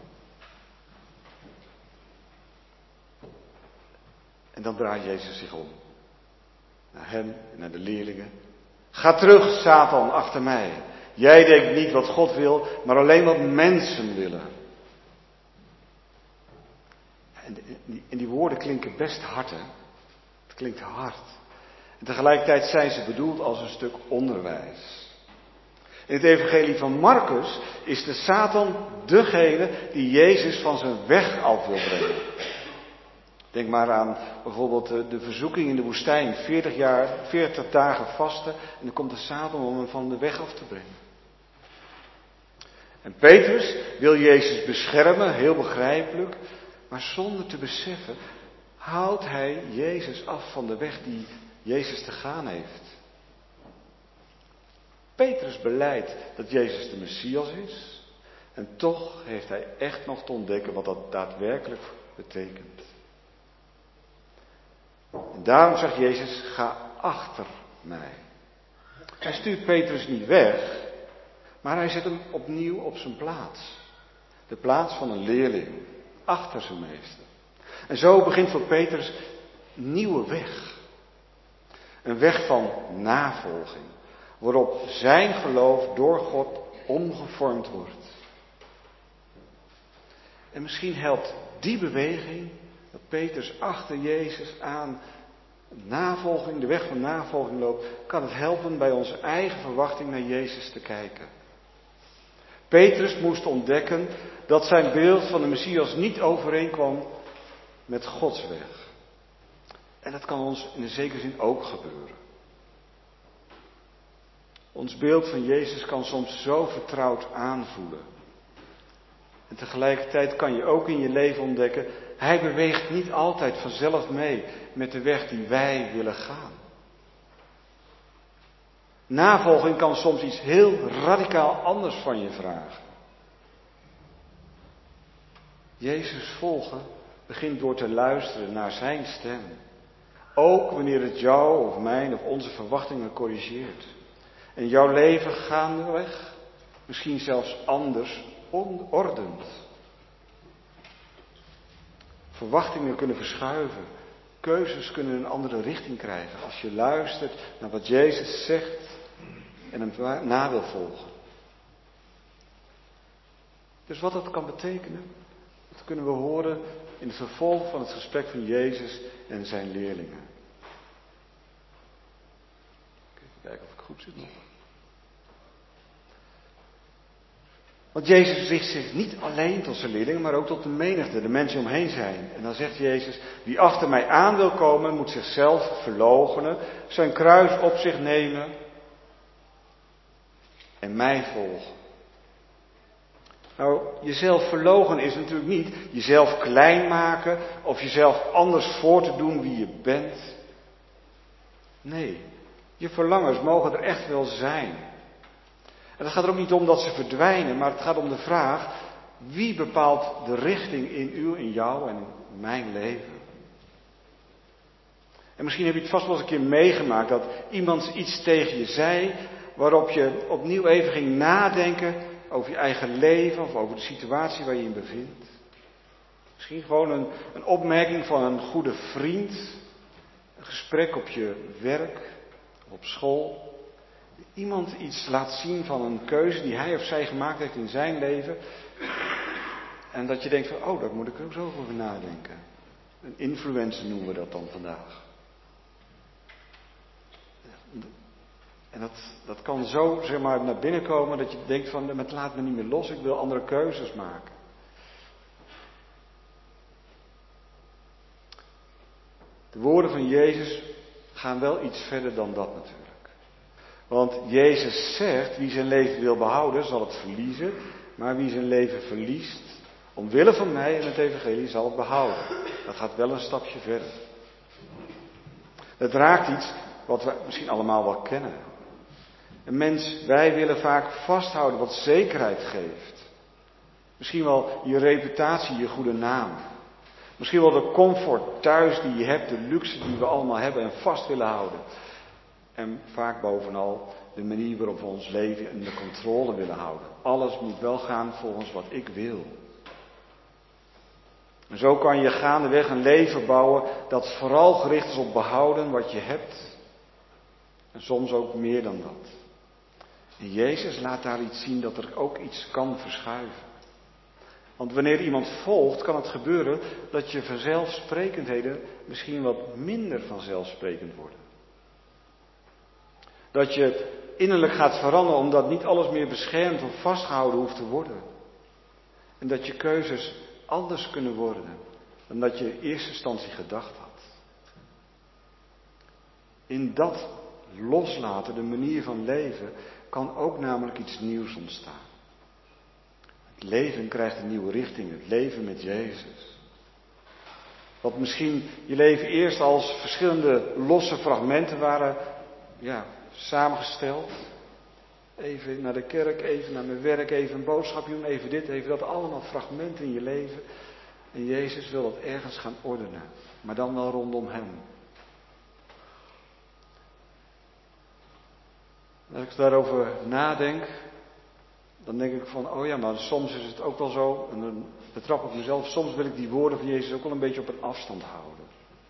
En dan draait Jezus zich om. Naar hem en naar de leerlingen. Ga terug, Satan, achter mij. Jij denkt niet wat God wil, maar alleen wat mensen willen. En die, en die woorden klinken best hard, hè? Het klinkt hard. En tegelijkertijd zijn ze bedoeld als een stuk onderwijs. In het evangelie van Marcus is de Satan degene die Jezus van zijn weg af wil brengen. Denk maar aan bijvoorbeeld de, de verzoeking in de woestijn. veertig jaar, veertig dagen vasten en dan komt de Satan om hem van de weg af te brengen. En Petrus wil Jezus beschermen, heel begrijpelijk, maar zonder te beseffen houdt hij Jezus af van de weg die Jezus te gaan heeft. Petrus belijdt dat Jezus de Messias is en toch heeft hij echt nog te ontdekken wat dat daadwerkelijk betekent. En daarom zegt Jezus, ga achter mij. Hij stuurt Petrus niet weg, maar hij zet hem opnieuw op zijn plaats. De plaats van een leerling, achter zijn meester. En zo begint voor Petrus een nieuwe weg. Een weg van navolging, waarop zijn geloof door God omgevormd wordt. En misschien helpt die beweging, dat Petrus achter Jezus aan navolging, de weg van navolging loopt, kan het helpen bij onze eigen verwachting naar Jezus te kijken. Petrus moest ontdekken dat zijn beeld van de Messias niet overeenkwam met Gods weg. En dat kan ons in een zekere zin ook gebeuren. Ons beeld van Jezus kan soms zo vertrouwd aanvoelen. En tegelijkertijd kan je ook in je leven ontdekken, hij beweegt niet altijd vanzelf mee met de weg die wij willen gaan. Navolging kan soms iets heel radicaal anders van je vragen. Jezus volgen begint door te luisteren naar zijn stem. Ook wanneer het jou of mijn of onze verwachtingen corrigeert. En jouw leven gaandeweg misschien zelfs anders ordent. Verwachtingen kunnen verschuiven. Keuzes kunnen een andere richting krijgen. Als je luistert naar wat Jezus zegt en hem na wil volgen. Dus wat dat kan betekenen, dat kunnen we horen in het vervolg van het gesprek van Jezus en zijn leerlingen. Even kijken of ik goed zit nog. Want Jezus richt zich niet alleen tot zijn leerlingen, maar ook tot de menigte, de mensen die omheen zijn. En dan zegt Jezus, wie achter mij aan wil komen, moet zichzelf verloochenen, zijn kruis op zich nemen en mij volgen. Nou, jezelf verloochenen is natuurlijk niet jezelf klein maken of jezelf anders voor te doen wie je bent. Nee, je verlangens mogen er echt wel zijn. En het gaat er ook niet om dat ze verdwijnen, maar het gaat om de vraag, wie bepaalt de richting in uw, in jou en in mijn leven? En misschien heb je het vast wel eens een keer meegemaakt dat iemand iets tegen je zei, waarop je opnieuw even ging nadenken over je eigen leven of over de situatie waar je je in bevindt. Misschien gewoon een, een opmerking van een goede vriend, een gesprek op je werk of op school. Iemand iets laat zien van een keuze die hij of zij gemaakt heeft in zijn leven. En dat je denkt van, oh, daar moet ik ook zo over nadenken. Een influencer noemen we dat dan vandaag. En dat, dat kan zo, zeg maar, naar binnen komen dat je denkt van, het laat me niet meer los, ik wil andere keuzes maken. De woorden van Jezus gaan wel iets verder dan dat natuurlijk. Want Jezus zegt, wie zijn leven wil behouden, zal het verliezen. Maar wie zijn leven verliest, omwille van mij en het evangelie, zal het behouden. Dat gaat wel een stapje verder. Het raakt iets wat we misschien allemaal wel kennen. Een mens, wij willen vaak vasthouden wat zekerheid geeft. Misschien wel je reputatie, je goede naam. Misschien wel de comfort thuis die je hebt, de luxe die we allemaal hebben en vast willen houden. En vaak bovenal de manier waarop we ons leven in de controle willen houden. Alles moet wel gaan volgens wat ik wil. En zo kan je gaandeweg een leven bouwen dat vooral gericht is op behouden wat je hebt. En soms ook meer dan dat. En Jezus laat daar iets zien dat er ook iets kan verschuiven. Want wanneer iemand volgt, kan het gebeuren dat je vanzelfsprekendheden misschien wat minder vanzelfsprekend worden. Dat je innerlijk gaat veranderen omdat niet alles meer beschermd of vastgehouden hoeft te worden. En dat je keuzes anders kunnen worden dan dat je in eerste instantie gedacht had. In dat loslaten, de manier van leven, kan ook namelijk iets nieuws ontstaan. Het leven krijgt een nieuwe richting, het leven met Jezus. Wat misschien je leven eerst als verschillende losse fragmenten waren, ja, samengesteld. Even naar de kerk, even naar mijn werk, even een boodschapje doen, even dit, even dat. Allemaal fragmenten in je leven. En Jezus wil dat ergens gaan ordenen. Maar dan wel rondom hem. Als ik daarover nadenk, dan denk ik van, oh ja, maar soms is het ook wel zo, en dan betrap ik mezelf, soms wil ik die woorden van Jezus ook wel een beetje op een afstand houden.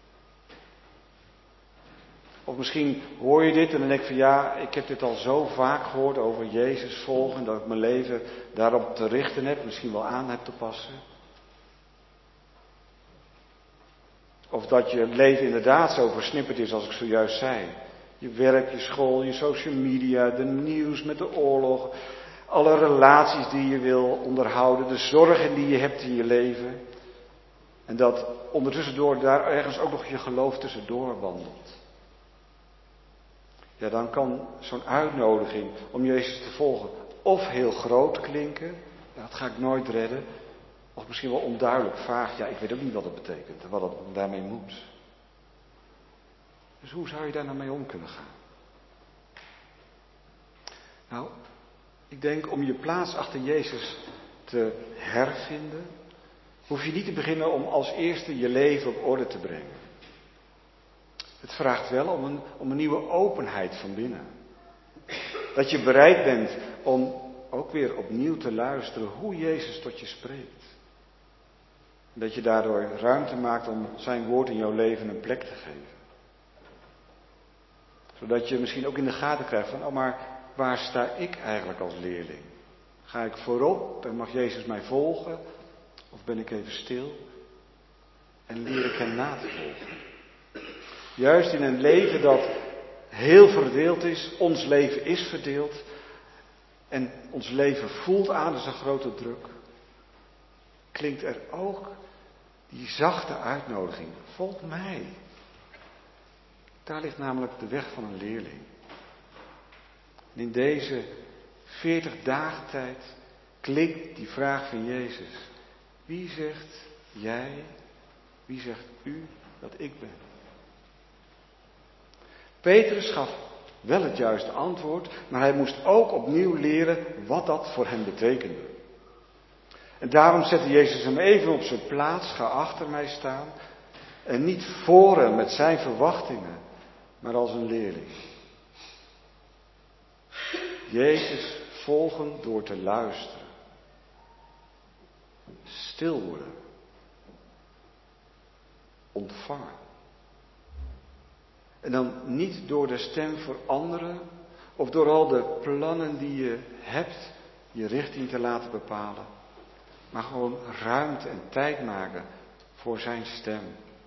Of misschien hoor je dit en dan denk ik van ja, ik heb dit al zo vaak gehoord over Jezus volgen, dat ik mijn leven daarop te richten heb, misschien wel aan heb te passen. Of dat je leven inderdaad zo versnipperd is als ik zojuist zei. Je werk, je school, je social media, de nieuws met de oorlog. Alle relaties die je wil onderhouden, de zorgen die je hebt in je leven. En dat ondertussen door daar ergens ook nog je geloof tussendoor wandelt. Ja, dan kan zo'n uitnodiging om Jezus te volgen of heel groot klinken. Ja, dat ga ik nooit redden. Of misschien wel onduidelijk, vaag. Ja, ik weet ook niet wat dat betekent en wat dat daarmee moet. Dus hoe zou je daar nou mee om kunnen gaan? Nou, ik denk om je plaats achter Jezus te hervinden, hoef je niet te beginnen om als eerste je leven op orde te brengen. Het vraagt wel om een, om een nieuwe openheid van binnen. Dat je bereid bent om ook weer opnieuw te luisteren hoe Jezus tot je spreekt. En dat je daardoor ruimte maakt om zijn woord in jouw leven een plek te geven. Zodat je misschien ook in de gaten krijgt van, oh maar waar sta ik eigenlijk als leerling? Ga ik voorop en mag Jezus mij volgen? Of ben ik even stil en leer ik hem na te volgen? Juist in een leven dat heel verdeeld is, ons leven is verdeeld en ons leven voelt aan als een grote druk, klinkt er ook die zachte uitnodiging, volg mij. Daar ligt namelijk de weg van een leerling. En in deze veertig dagen tijd klinkt die vraag van Jezus. Wie zegt jij, wie zegt u dat ik ben? Petrus gaf wel het juiste antwoord, maar hij moest ook opnieuw leren wat dat voor hem betekende. En daarom zette Jezus hem even op zijn plaats, ga achter mij staan. En niet voor hem met zijn verwachtingen, maar als een leerling. Jezus volgen door te luisteren. Stil worden. Ontvangen. En dan niet door de stem veranderen of door al de plannen die je hebt je richting te laten bepalen. Maar gewoon ruimte en tijd maken voor zijn stem.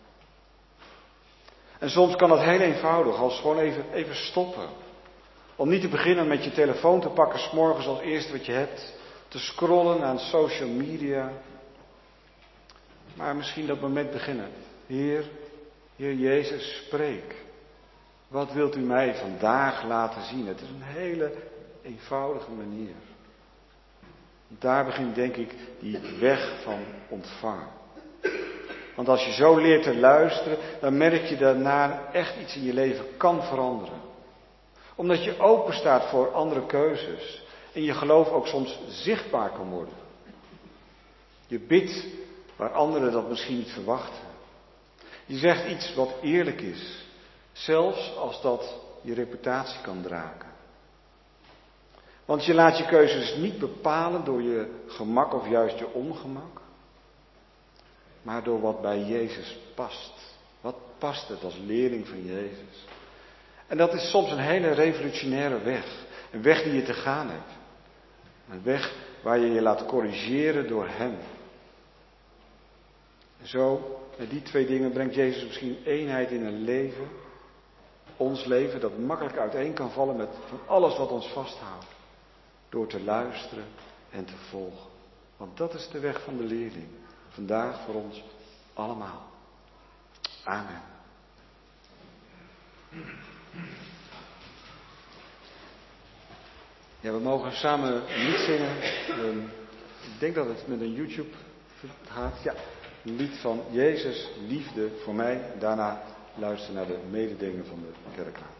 En soms kan dat heel eenvoudig, als gewoon even, even stoppen. Om niet te beginnen met je telefoon te pakken, 's morgens als eerste wat je hebt. Te scrollen aan social media. Maar misschien dat moment beginnen. Heer, Heer Jezus, spreek. Wat wilt u mij vandaag laten zien? Het is een hele eenvoudige manier. Daar begint denk ik die weg van ontvangen. Want als je zo leert te luisteren, dan merk je daarna echt iets in je leven kan veranderen. Omdat je open staat voor andere keuzes. En je geloof ook soms zichtbaar kan worden. Je bidt waar anderen dat misschien niet verwachten. Je zegt iets wat eerlijk is. Zelfs als dat je reputatie kan dragen. Want je laat je keuzes niet bepalen door je gemak of juist je ongemak. Maar door wat bij Jezus past. Wat past het als leerling van Jezus? En dat is soms een hele revolutionaire weg. Een weg die je te gaan hebt. Een weg waar je je laat corrigeren door Hem. En zo, met die twee dingen brengt Jezus misschien eenheid in een leven. Ons leven dat makkelijk uiteen kan vallen met van alles wat ons vasthoudt. Door te luisteren en te volgen. Want dat is de weg van de leerling. Vandaag voor ons allemaal. Amen. Ja, we mogen samen een lied zingen. Um, ik denk dat het met een YouTube gaat. Ja, een lied van Jezus, liefde voor mij. Daarna luisteren naar de mededelingen van de kerkraad.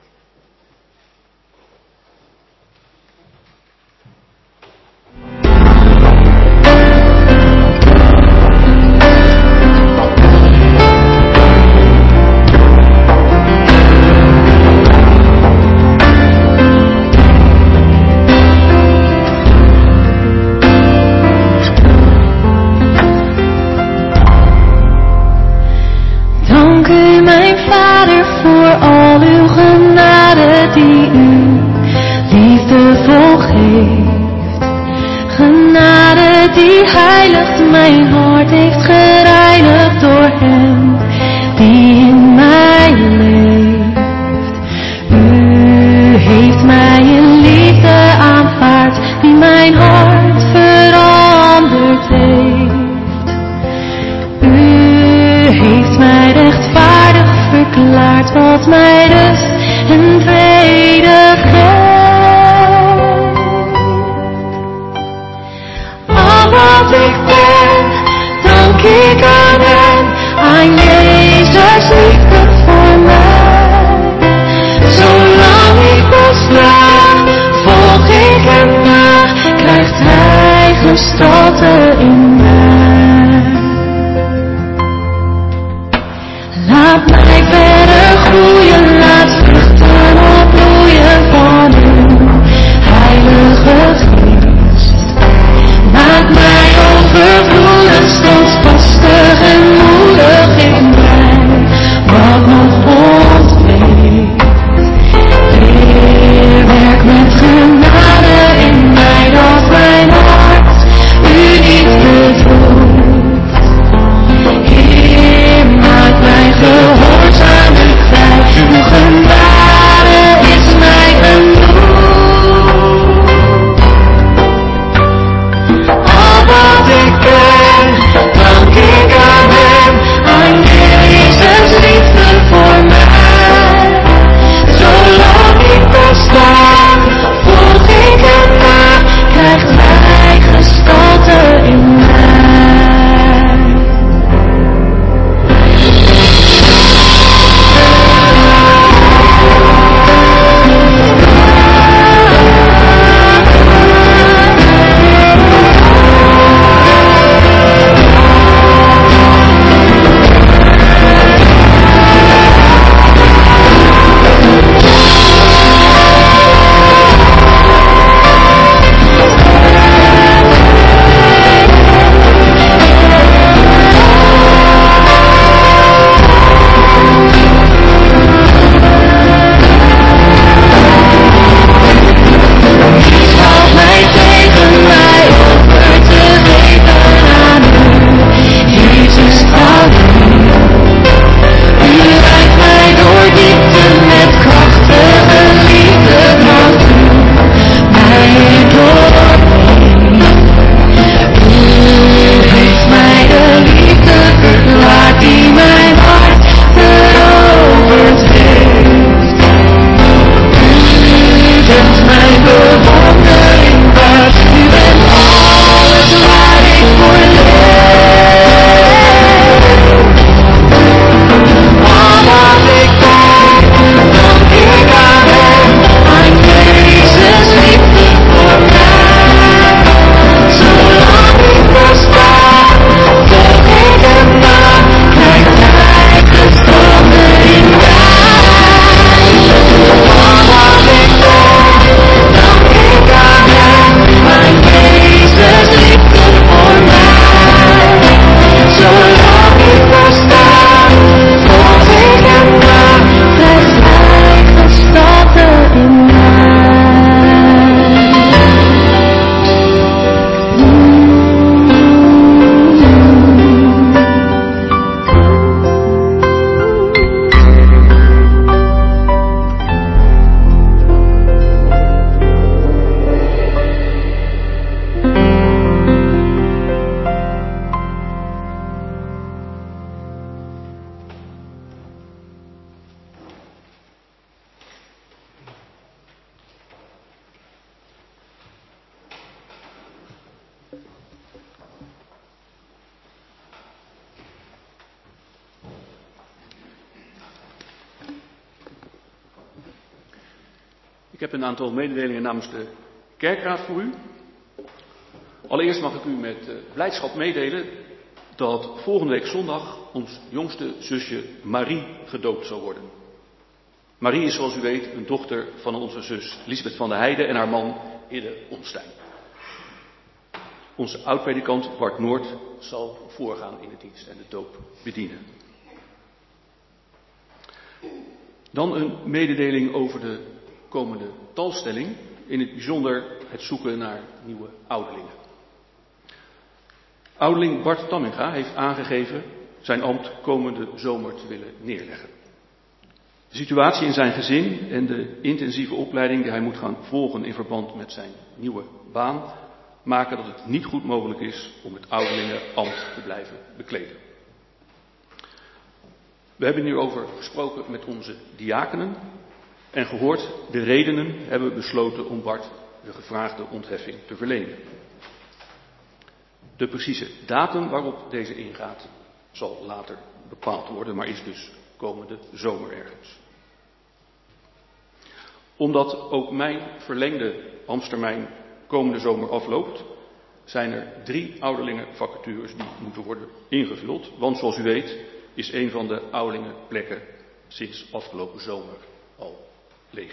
Die heiligt mijn hart, heeft gereinigd door hem, die dat mij rust en vrede geeft. Al wat ik ben, dank ik aan hem, aan Jezus liefde voor mij. Zolang ik besta, volg ik hem na, krijgt hij gestalte in mij. Laat mij verder groeien, laat vruchten opbloeien van uw heilige geest. Maak mij overvloedig, standvastig en moedig in mij, wat nog ontbreekt. Heer, werk met genade in mij, dat mijn hart u niet bedroeft. Heer, maak mij gehoorzaam en vrij, uw genade is mij genoeg. Al wat ik ben, dank ik aan hem, aan Jezus liefde voor mij. Zolang ik besta, volg ik hem na, krijgt hij gestalte in mij. Ik heb een aantal mededelingen namens de kerkraad voor u. Allereerst mag ik u met uh, blijdschap meedelen dat volgende week zondag ons jongste zusje Marie gedoopt zal worden. Marie is, zoals u weet, een dochter van onze zus Lisbeth van der Heijden en haar man Hidde Onstein. Onze oud-predikant Bart Noord zal voorgaan in de dienst en de doop bedienen. Dan een mededeling over de komende talstelling, in het bijzonder het zoeken naar nieuwe ouderlingen. Ouderling Bart Tamminga heeft aangegeven zijn ambt komende zomer te willen neerleggen. De situatie in zijn gezin en de intensieve opleiding die hij moet gaan volgen in verband met zijn nieuwe baan maken dat het niet goed mogelijk is om het ouderlingenambt te blijven bekleden. We hebben hierover gesproken met onze diakenen en gehoord de redenen hebben we besloten om Bart de gevraagde ontheffing te verlenen. De precieze datum waarop deze ingaat zal later bepaald worden, maar is dus komende zomer ergens. Omdat ook mijn verlengde ambtstermijn komende zomer afloopt, zijn er drie ouderlingenvacatures die moeten worden ingevuld. Want zoals u weet is een van de ouderlingenplekken sinds afgelopen zomer al leeg.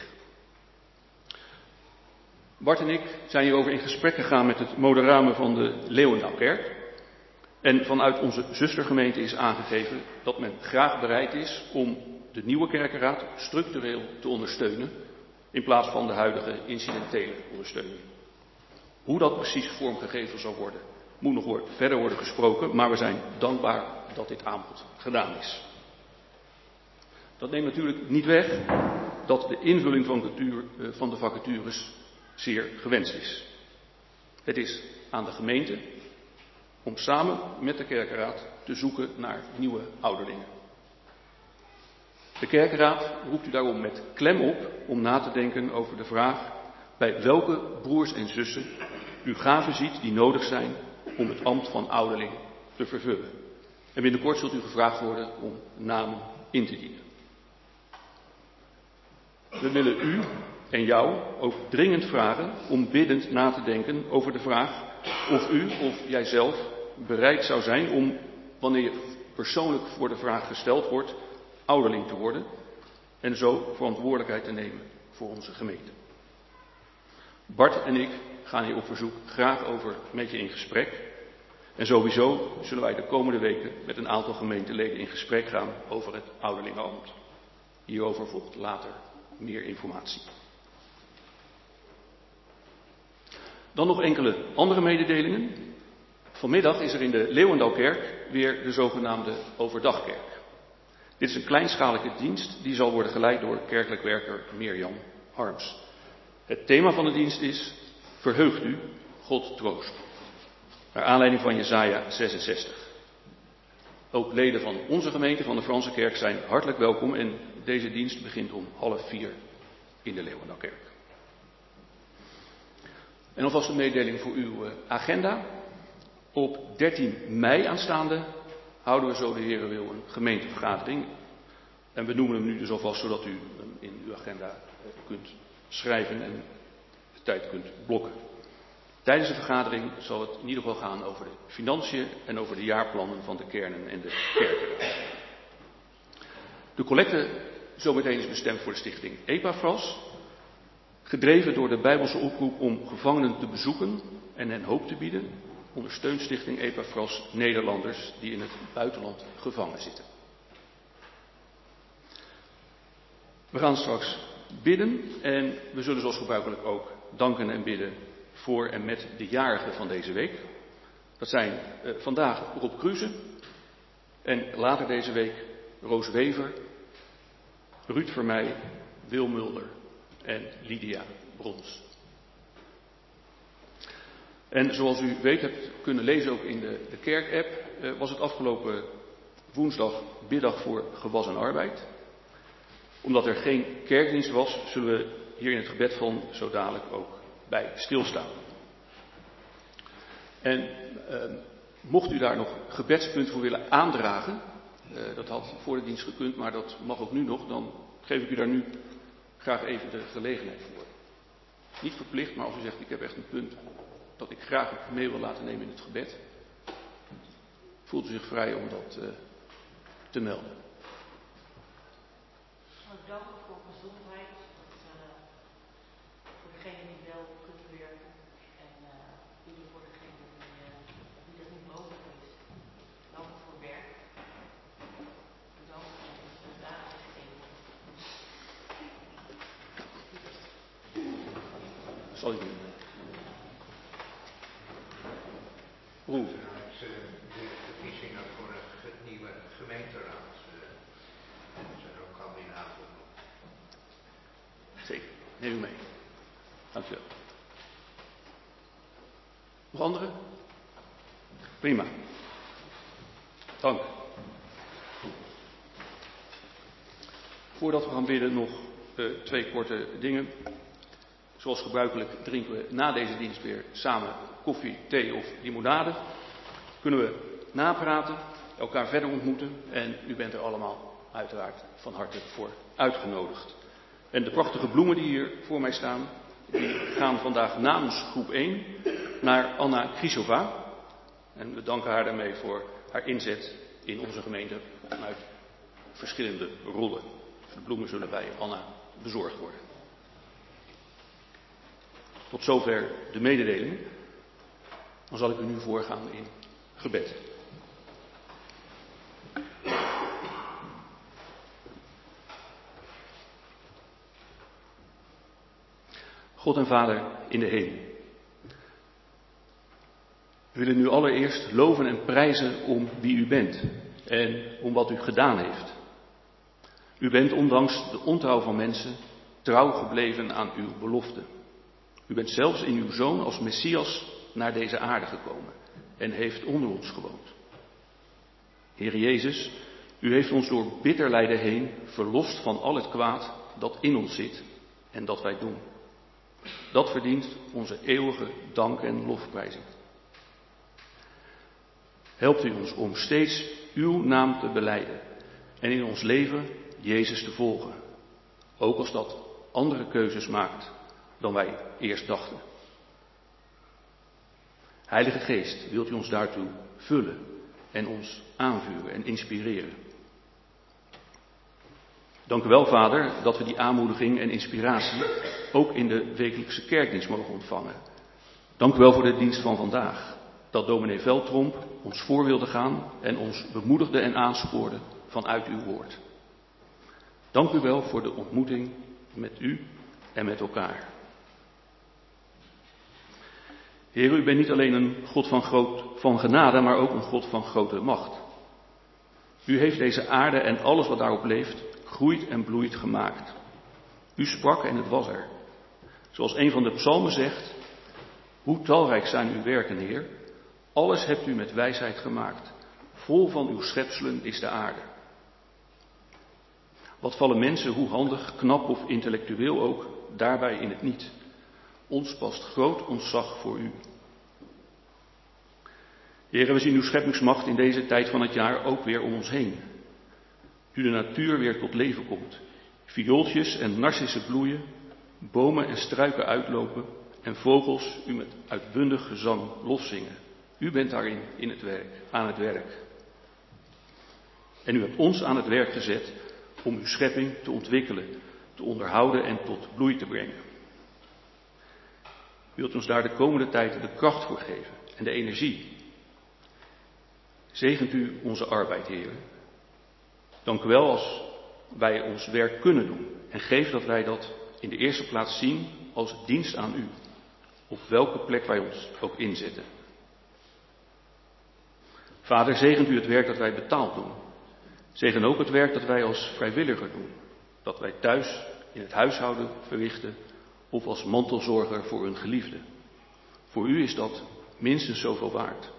Bart en ik zijn hierover in gesprek gegaan met het moderamen van de Leeuwendaalkerk. En vanuit onze zustergemeente is aangegeven dat men graag bereid is om de nieuwe kerkenraad structureel te ondersteunen in plaats van de huidige incidentele ondersteuning. Hoe dat precies vormgegeven zal worden, moet nog worden, verder worden gesproken, maar we zijn dankbaar dat dit aanbod gedaan is. Dat neemt natuurlijk niet weg dat de invulling van de, van de vacatures zeer gewenst is. Het is aan de gemeente om samen met de kerkenraad te zoeken naar nieuwe ouderlingen. De kerkenraad roept u daarom met klem op om na te denken over de vraag bij welke broers en zussen u gaven ziet die nodig zijn om het ambt van ouderling te vervullen. En binnenkort zult u gevraagd worden om namen in te dienen. We willen u en jou ook dringend vragen om biddend na te denken over de vraag of u of jijzelf bereid zou zijn om, wanneer je persoonlijk voor de vraag gesteld wordt, ouderling te worden en zo verantwoordelijkheid te nemen voor onze gemeente. Bart en ik gaan hier op verzoek graag over met je in gesprek. En sowieso zullen wij de komende weken met een aantal gemeenteleden in gesprek gaan over het ouderlingenambt. Hierover volgt later meer informatie. Dan nog enkele andere mededelingen. Vanmiddag is er in de Leeuwendaalkerk weer de zogenaamde overdagkerk. Dit is een kleinschalige dienst die zal worden geleid door kerkelijk werker Mirjam Harms. Het thema van de dienst is: verheugt u, God troost. Naar aanleiding van Jesaja zesenzestig. Ook leden van onze gemeente, van de Franse kerk, zijn hartelijk welkom en deze dienst begint om half vier in de Leeuwendaalkerk. En alvast een mededeling voor uw agenda. Op dertien mei aanstaande houden we, zo de Heere wil, een gemeentevergadering. En we noemen hem nu dus alvast zodat u hem in uw agenda kunt schrijven en de tijd kunt blokken. Tijdens de vergadering zal het in ieder geval gaan over de financiën en over de jaarplannen van de kernen en de kerken. De collecte zometeen is bestemd voor de stichting Epaphras. Gedreven door de Bijbelse oproep om gevangenen te bezoeken en hen hoop te bieden, ondersteunt stichting Epaphras Nederlanders die in het buitenland gevangen zitten. We gaan straks bidden en we zullen zoals gebruikelijk ook danken en bidden voor en met de jarigen van deze week. Dat zijn uh, vandaag Rob Kruse en later deze week Roos Wever, Ruud Vermeij, Wil Mulder en Lydia Brons. En zoals u weet hebt kunnen lezen ook in de, de kerk-app, uh, was het afgelopen woensdag biddag voor gewas en arbeid. Omdat er geen kerkdienst was, zullen we hier in het gebed van zo dadelijk ook bij stilstaan. En uh, mocht u daar nog gebedspunten voor willen aandragen, uh, dat had voor de dienst gekund, maar dat mag ook nu nog, dan geef ik u daar nu graag even de gelegenheid voor. Niet verplicht, maar als u zegt ik heb echt een punt dat ik graag mee wil laten nemen in het gebed, voelt u zich vrij om dat uh, te melden. Dank voor gezondheid, dat, uh, voor degenen die wel kunnen werken en uh, jullie voor degenen die, uh, die dat niet mogelijk is. Dank voor werk. Dank voor de dagelijkse dingen. Zal ik doen. Roel. De verkiezingen voor een nieuwe gemeenteraad zijn ook kandidaten. Zeker, neem u mee. Dank u wel. Nog anderen? Prima. Dank. Voordat we gaan bidden nog uh, twee korte dingen. Zoals gebruikelijk drinken we na deze dienst weer samen koffie, thee of limonade. Kunnen we napraten, elkaar verder ontmoeten en u bent er allemaal uiteraard van harte voor uitgenodigd. En de prachtige bloemen die hier voor mij staan, die gaan vandaag namens groep één naar Anna Krisova. En we danken haar daarmee voor haar inzet in onze gemeente vanuit verschillende rollen. De bloemen zullen bij Anna bezorgd worden. Tot zover de mededelingen. Dan zal ik u nu voorgaan in gebed. God en Vader in de hemel. We willen u allereerst loven en prijzen om wie u bent en om wat u gedaan heeft. U bent ondanks de ontrouw van mensen trouw gebleven aan uw belofte. U bent zelfs in uw Zoon als Messias naar deze aarde gekomen en heeft onder ons gewoond. Heer Jezus, u heeft ons door bitter lijden heen verlost van al het kwaad dat in ons zit en dat wij doen. Dat verdient onze eeuwige dank en lofprijzing. Helpt u ons om steeds uw naam te belijden en in ons leven Jezus te volgen, ook als dat andere keuzes maakt dan wij eerst dachten. Heilige Geest, wilt u ons daartoe vullen en ons aanvuren en inspireren. Dank u wel, Vader, dat we die aanmoediging en inspiratie ook in de wekelijkse kerkdienst mogen ontvangen. Dank u wel voor de dienst van vandaag, dat dominee Veldtromp ons voor wilde gaan en ons bemoedigde en aanspoorde vanuit uw woord. Dank u wel voor de ontmoeting met u en met elkaar. Heer, u bent niet alleen een God van, groot, van genade, maar ook een God van grote macht. U heeft deze aarde en alles wat daarop leeft, groeit en bloeit gemaakt. U sprak en het was er. Zoals een van de psalmen zegt, hoe talrijk zijn uw werken, Heer. Alles hebt u met wijsheid gemaakt. Vol van uw schepselen is de aarde. Wat vallen mensen, hoe handig, knap of intellectueel ook, daarbij in het niet. Ons past groot ontzag voor u. Heer, we zien uw scheppingsmacht in deze tijd van het jaar ook weer om ons heen. Nu de natuur weer tot leven komt. Viooltjes en narcissen bloeien, bomen en struiken uitlopen en vogels u met uitbundig gezang lofzingen. U bent daarin in het werk, aan het werk. En u hebt ons aan het werk gezet om uw schepping te ontwikkelen, te onderhouden en tot bloei te brengen. U wilt ons daar de komende tijd de kracht voor geven en de energie. Zegent u onze arbeid, Heer. Dank u wel als wij ons werk kunnen doen. En geef dat wij dat in de eerste plaats zien als dienst aan u. Op welke plek wij ons ook inzetten. Vader, zegent u het werk dat wij betaald doen. Zegen ook het werk dat wij als vrijwilliger doen. Dat wij thuis in het huishouden verrichten of als mantelzorger voor een geliefde. Voor u is dat minstens zoveel waard.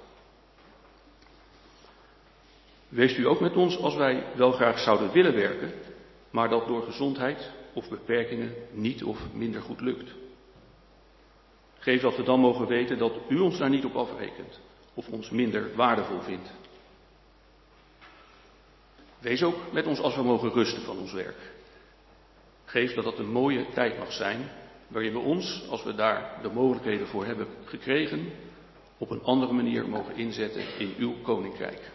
Wees u ook met ons als wij wel graag zouden willen werken, maar dat door gezondheid of beperkingen niet of minder goed lukt. Geef dat we dan mogen weten dat u ons daar niet op afrekent of ons minder waardevol vindt. Wees ook met ons als we mogen rusten van ons werk. Geef dat dat een mooie tijd mag zijn, waarin we ons, als we daar de mogelijkheden voor hebben gekregen, op een andere manier mogen inzetten in uw koninkrijk.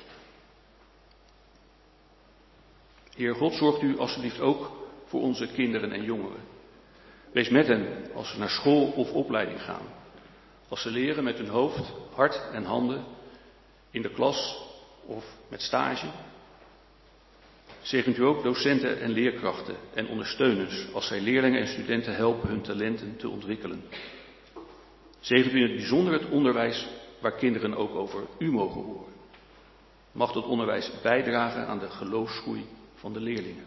Heer God, zorgt u alstublieft ook voor onze kinderen en jongeren. Wees met hen als ze naar school of opleiding gaan. Als ze leren met hun hoofd, hart en handen, in de klas of met stage. Zegent u ook docenten en leerkrachten en ondersteuners als zij leerlingen en studenten helpen hun talenten te ontwikkelen. Zegent u in het bijzonder het onderwijs waar kinderen ook over u mogen horen. Mag dat onderwijs bijdragen aan de geloofsgroei van de leerlingen.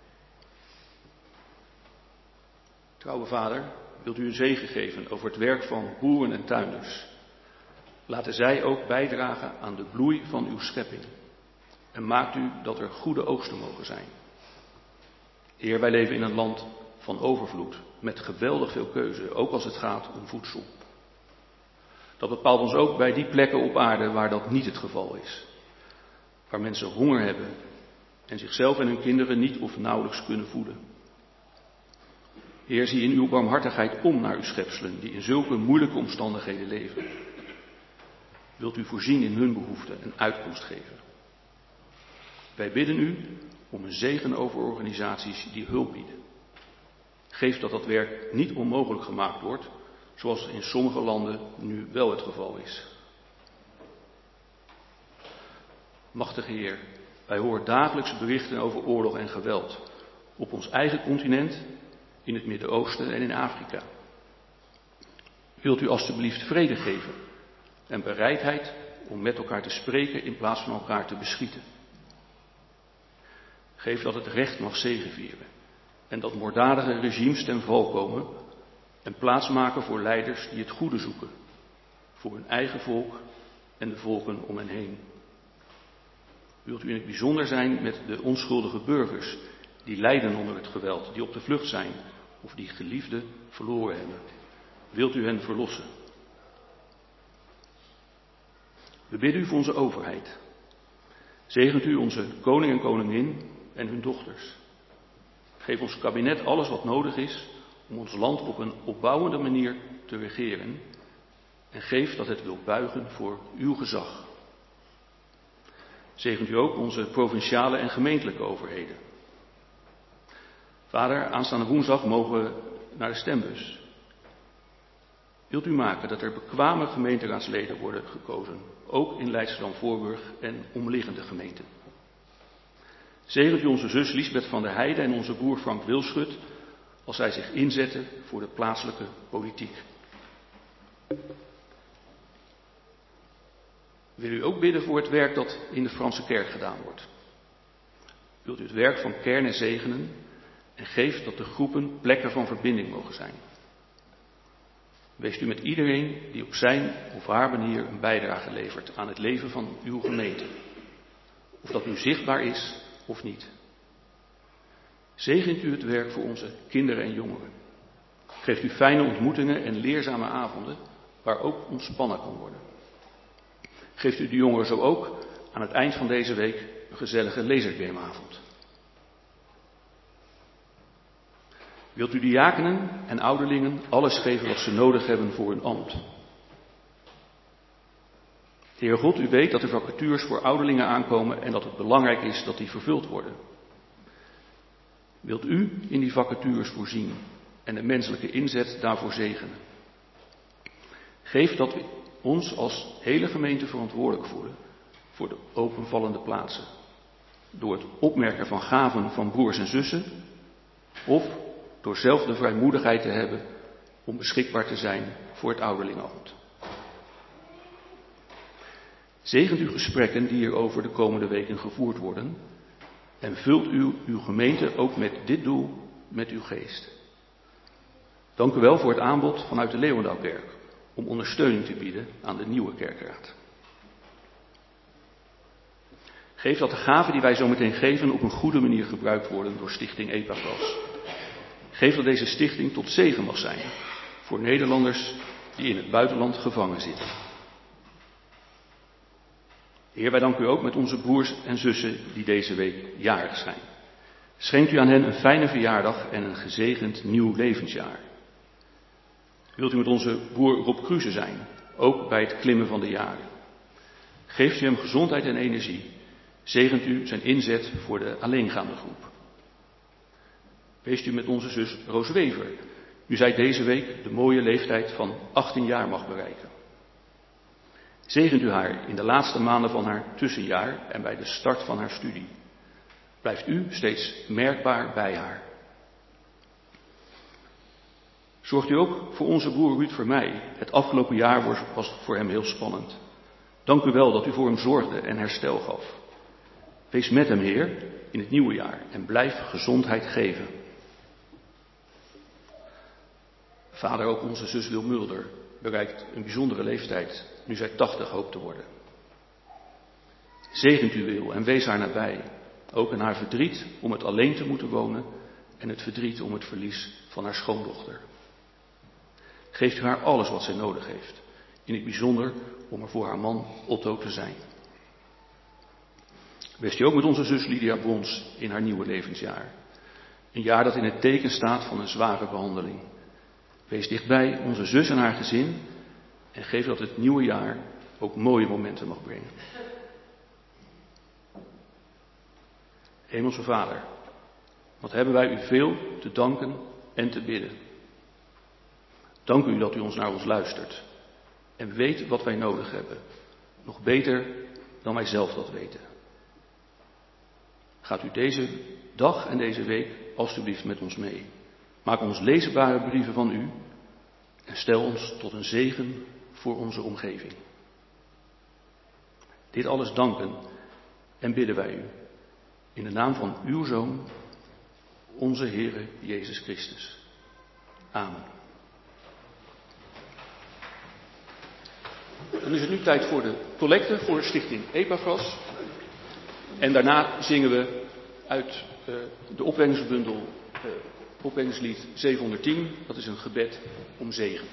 Trouwe Vader, wilt u een zegen geven over het werk van boeren en tuinders. Laten zij ook bijdragen aan de bloei van uw schepping. En maakt u dat er goede oogsten mogen zijn. Heer, wij leven in een land van overvloed, met geweldig veel keuze, ook als het gaat om voedsel. Dat bepaalt ons ook bij die plekken op aarde waar dat niet het geval is. Waar mensen honger hebben en zichzelf en hun kinderen niet of nauwelijks kunnen voeden. Heer, zie in uw barmhartigheid om naar uw schepselen die in zulke moeilijke omstandigheden leven. Wilt u voorzien in hun behoeften en uitkomst geven. Wij bidden u om een zegen over organisaties die hulp bieden. Geef dat dat werk niet onmogelijk gemaakt wordt, zoals in sommige landen nu wel het geval is. Machtige Heer, wij horen dagelijks berichten over oorlog en geweld. Op ons eigen continent, in het Midden-Oosten en in Afrika. Wilt u alstublieft vrede geven en bereidheid om met elkaar te spreken in plaats van elkaar te beschieten. Geef dat het recht mag zegevieren en dat moorddadige regimes ten val komen en plaats maken voor leiders die het goede zoeken, voor hun eigen volk en de volken om hen heen. Wilt u in het bijzonder zijn met de onschuldige burgers die lijden onder het geweld, die op de vlucht zijn of die geliefden verloren hebben. Wilt u hen verlossen? We bidden u voor onze overheid. Zegent u onze koning en koningin en hun dochters. Geef ons kabinet alles wat nodig is om ons land op een opbouwende manier te regeren. En geef dat het wil buigen voor uw gezag. Zegent u ook onze provinciale en gemeentelijke overheden. Vader, aanstaande woensdag mogen we naar de stembus. Wilt u maken dat er bekwame gemeenteraadsleden worden gekozen, ook in Leidschendam-Voorburg en omliggende gemeenten. Zegent u onze zus Liesbeth van der Heijden en onze broer Frank Wilschut als zij zich inzetten voor de plaatselijke politiek. Wil u ook bidden voor het werk dat in de Franse kerk gedaan wordt. Wilt u het werk van kernen zegenen en geef dat de groepen plekken van verbinding mogen zijn. Wees u met iedereen die op zijn of haar manier een bijdrage levert aan het leven van uw gemeente. Of dat nu zichtbaar is of niet. Zegent u het werk voor onze kinderen en jongeren. Geeft u fijne ontmoetingen en leerzame avonden waar ook ontspannen kan worden. Geeft u de jongeren zo ook aan het eind van deze week een gezellige lasergameavond. Wilt u de diakenen en ouderlingen alles geven wat ze nodig hebben voor hun ambt? Heer God, u weet dat er vacatures voor ouderlingen aankomen en dat het belangrijk is dat die vervuld worden. Wilt u in die vacatures voorzien en de menselijke inzet daarvoor zegenen? Geef dat we ons als hele gemeente verantwoordelijk voelen voor de openvallende plaatsen. Door het opmerken van gaven van broers en zussen of door zelf de vrijmoedigheid te hebben om beschikbaar te zijn voor het ouderlingenambt. Zegent u gesprekken die hierover de komende weken gevoerd worden en vult u uw gemeente ook met dit doel met uw geest. Dank u wel voor het aanbod vanuit de Leeuwendaalkerk om ondersteuning te bieden aan de nieuwe kerkraad. Geef dat de gaven die wij zo meteen geven op een goede manier gebruikt worden door Stichting Epaphras. Geef dat deze stichting tot zegen mag zijn voor Nederlanders die in het buitenland gevangen zitten. Heer, wij danken u ook met onze broers en zussen die deze week jarig zijn. Schenkt u aan hen een fijne verjaardag en een gezegend nieuw levensjaar. Wilt u met onze broer Rob Kruse zijn, ook bij het klimmen van de jaren. Geeft u hem gezondheid en energie. Zegent u zijn inzet voor de alleengaande groep. Weest u met onze zus Roos Wever, nu zij deze week de mooie leeftijd van achttien jaar mag bereiken. Zegent u haar in de laatste maanden van haar tussenjaar en bij de start van haar studie. Blijft u steeds merkbaar bij haar. Zorgt u ook voor onze broer Ruud Vermeij. Het afgelopen jaar was voor hem heel spannend. Dank u wel dat u voor hem zorgde en herstel gaf. Wees met hem, Heer, in het nieuwe jaar en blijf gezondheid geven. Vader, ook onze zus Wil Mulder bereikt een bijzondere leeftijd, nu zij tachtig hoopt te worden. Zegent u Wil en wees haar nabij, ook in haar verdriet om het alleen te moeten wonen en het verdriet om het verlies van haar schoondochter. Geeft u haar alles wat zij nodig heeft, in het bijzonder om er voor haar man Otto te zijn. Wees u ook met onze zus Lydia Brons in haar nieuwe levensjaar. Een jaar dat in het teken staat van een zware behandeling. Wees dichtbij onze zus en haar gezin en geef dat het nieuwe jaar ook mooie momenten mag brengen. Hemelse Vader, wat hebben wij u veel te danken en te bidden. Dank u dat u ons naar ons luistert en weet wat wij nodig hebben. Nog beter dan wij zelf dat weten. Gaat u deze dag en deze week alstublieft met ons mee. Maak ons leesbare brieven van u en stel ons tot een zegen voor onze omgeving. Dit alles danken en bidden wij u in de naam van uw Zoon, onze Heere Jezus Christus. Amen. Dan is het nu tijd voor de collecte voor de stichting Epaphras. En daarna zingen we uit uh, de opwekkingsbundel uh, opwekkingslied zevenhonderdtien. Dat is een gebed om zegen.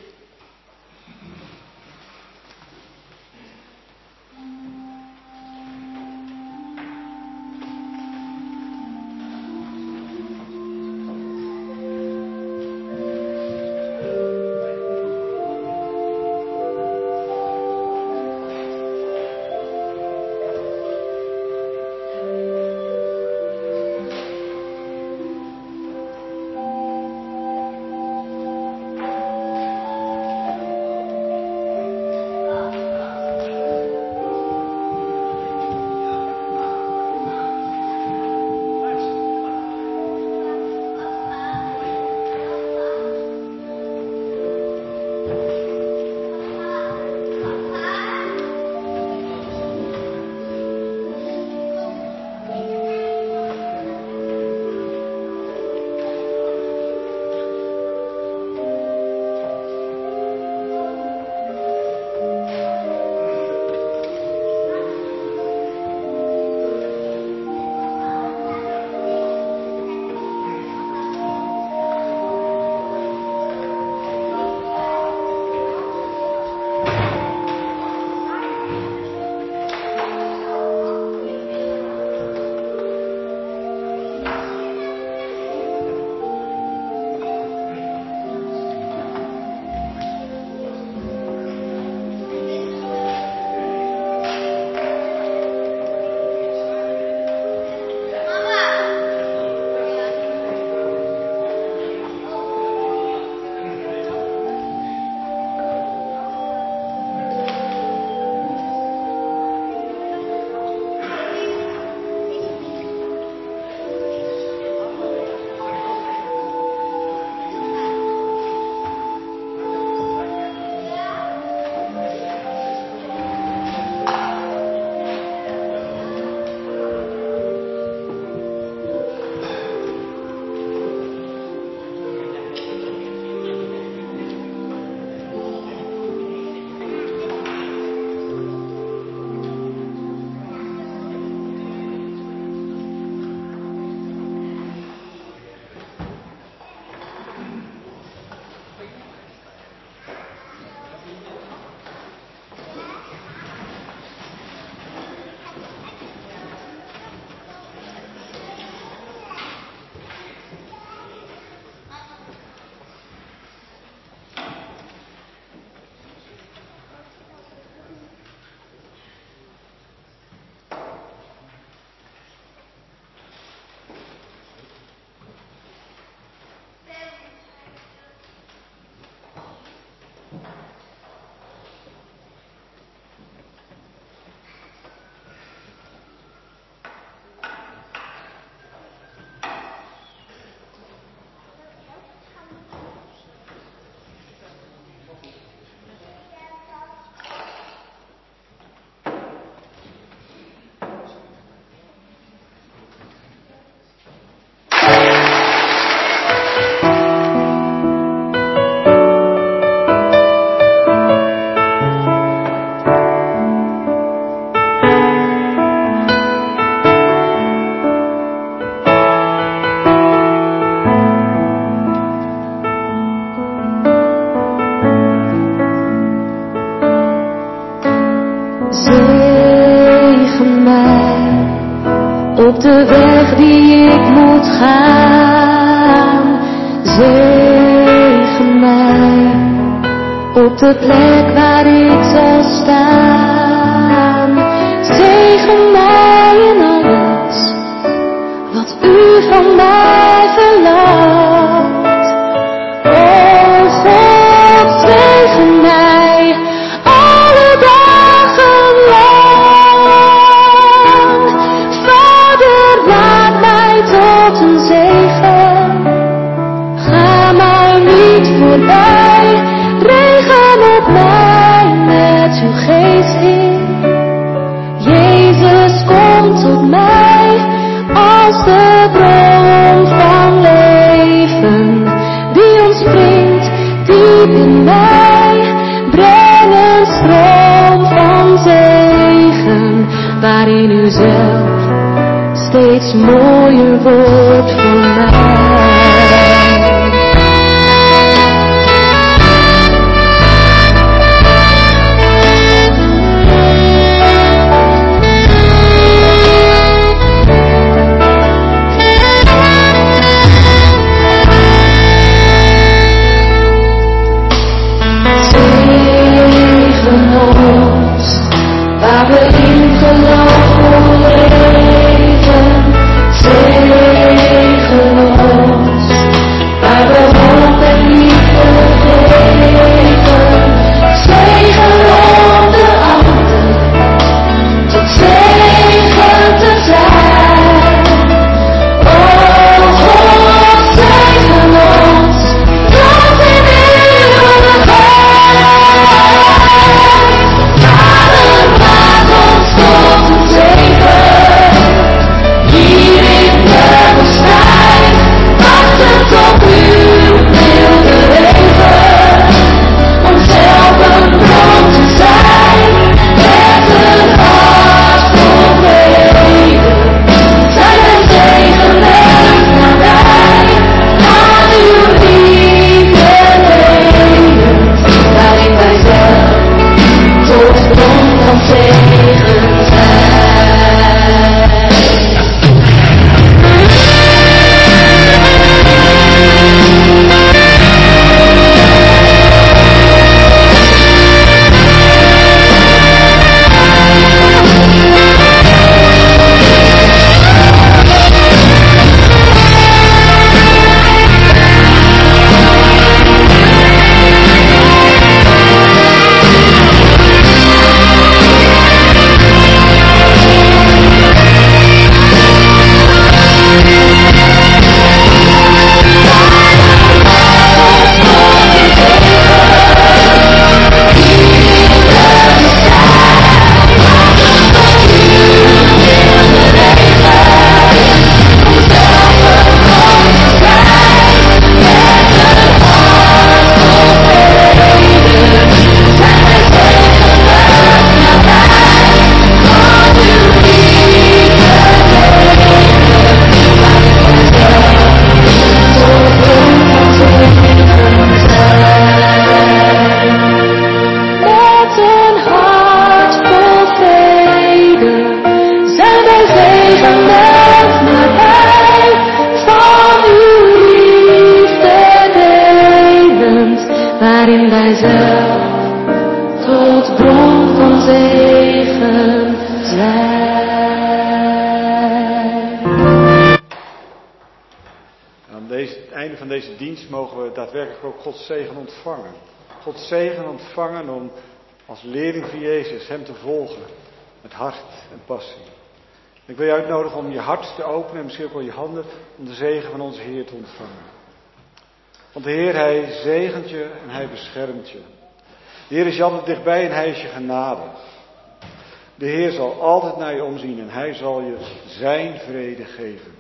op de weg die ik moet gaan. Zegen mij op de plek waar ik zal staan. Zegen mij in alles wat u van mij verlangt. O God, zegen mij alle dagen lang. Vader, maak mij tot een zegen. Ga mij niet voorbij. Regen op mij met uw geest in. Jezus, kom tot mij als de bron van leven, die ontspringt diep in mij. Breng een stroom van zegen, waarin u zelf steeds mooier wordt voor mij. Waar we in geloof leven, zegen ons. Waar we hoop en liefde geven, zegen op de ander, tot zegen te zijn. O God, zegen ons, tot in eeuwigheid. Tot een zegen, hier in de woestijn, wachtend op uw milde regen, om zelf een bron te zijn, met een hart vol vrede. Zijn wij zegenend nabij, aan uw liefde levend, waarin wij zelf tot bron van zegen zijn. Waarin wij zelf tot bron van zegen zijn. Aan deze, het einde van deze dienst mogen we daadwerkelijk ook Gods zegen ontvangen. Gods zegen ontvangen om als leerling van Jezus hem te volgen. Met hart en passie. Ik wil je uitnodigen om je hart te openen en misschien ook wel je handen om de zegen van onze Heer te ontvangen. Want de Heer, Hij zegent je en Hij beschermt je. De Heer is je altijd dichtbij en Hij is je genade. De Heer zal altijd naar je omzien en Hij zal je zijn vrede geven.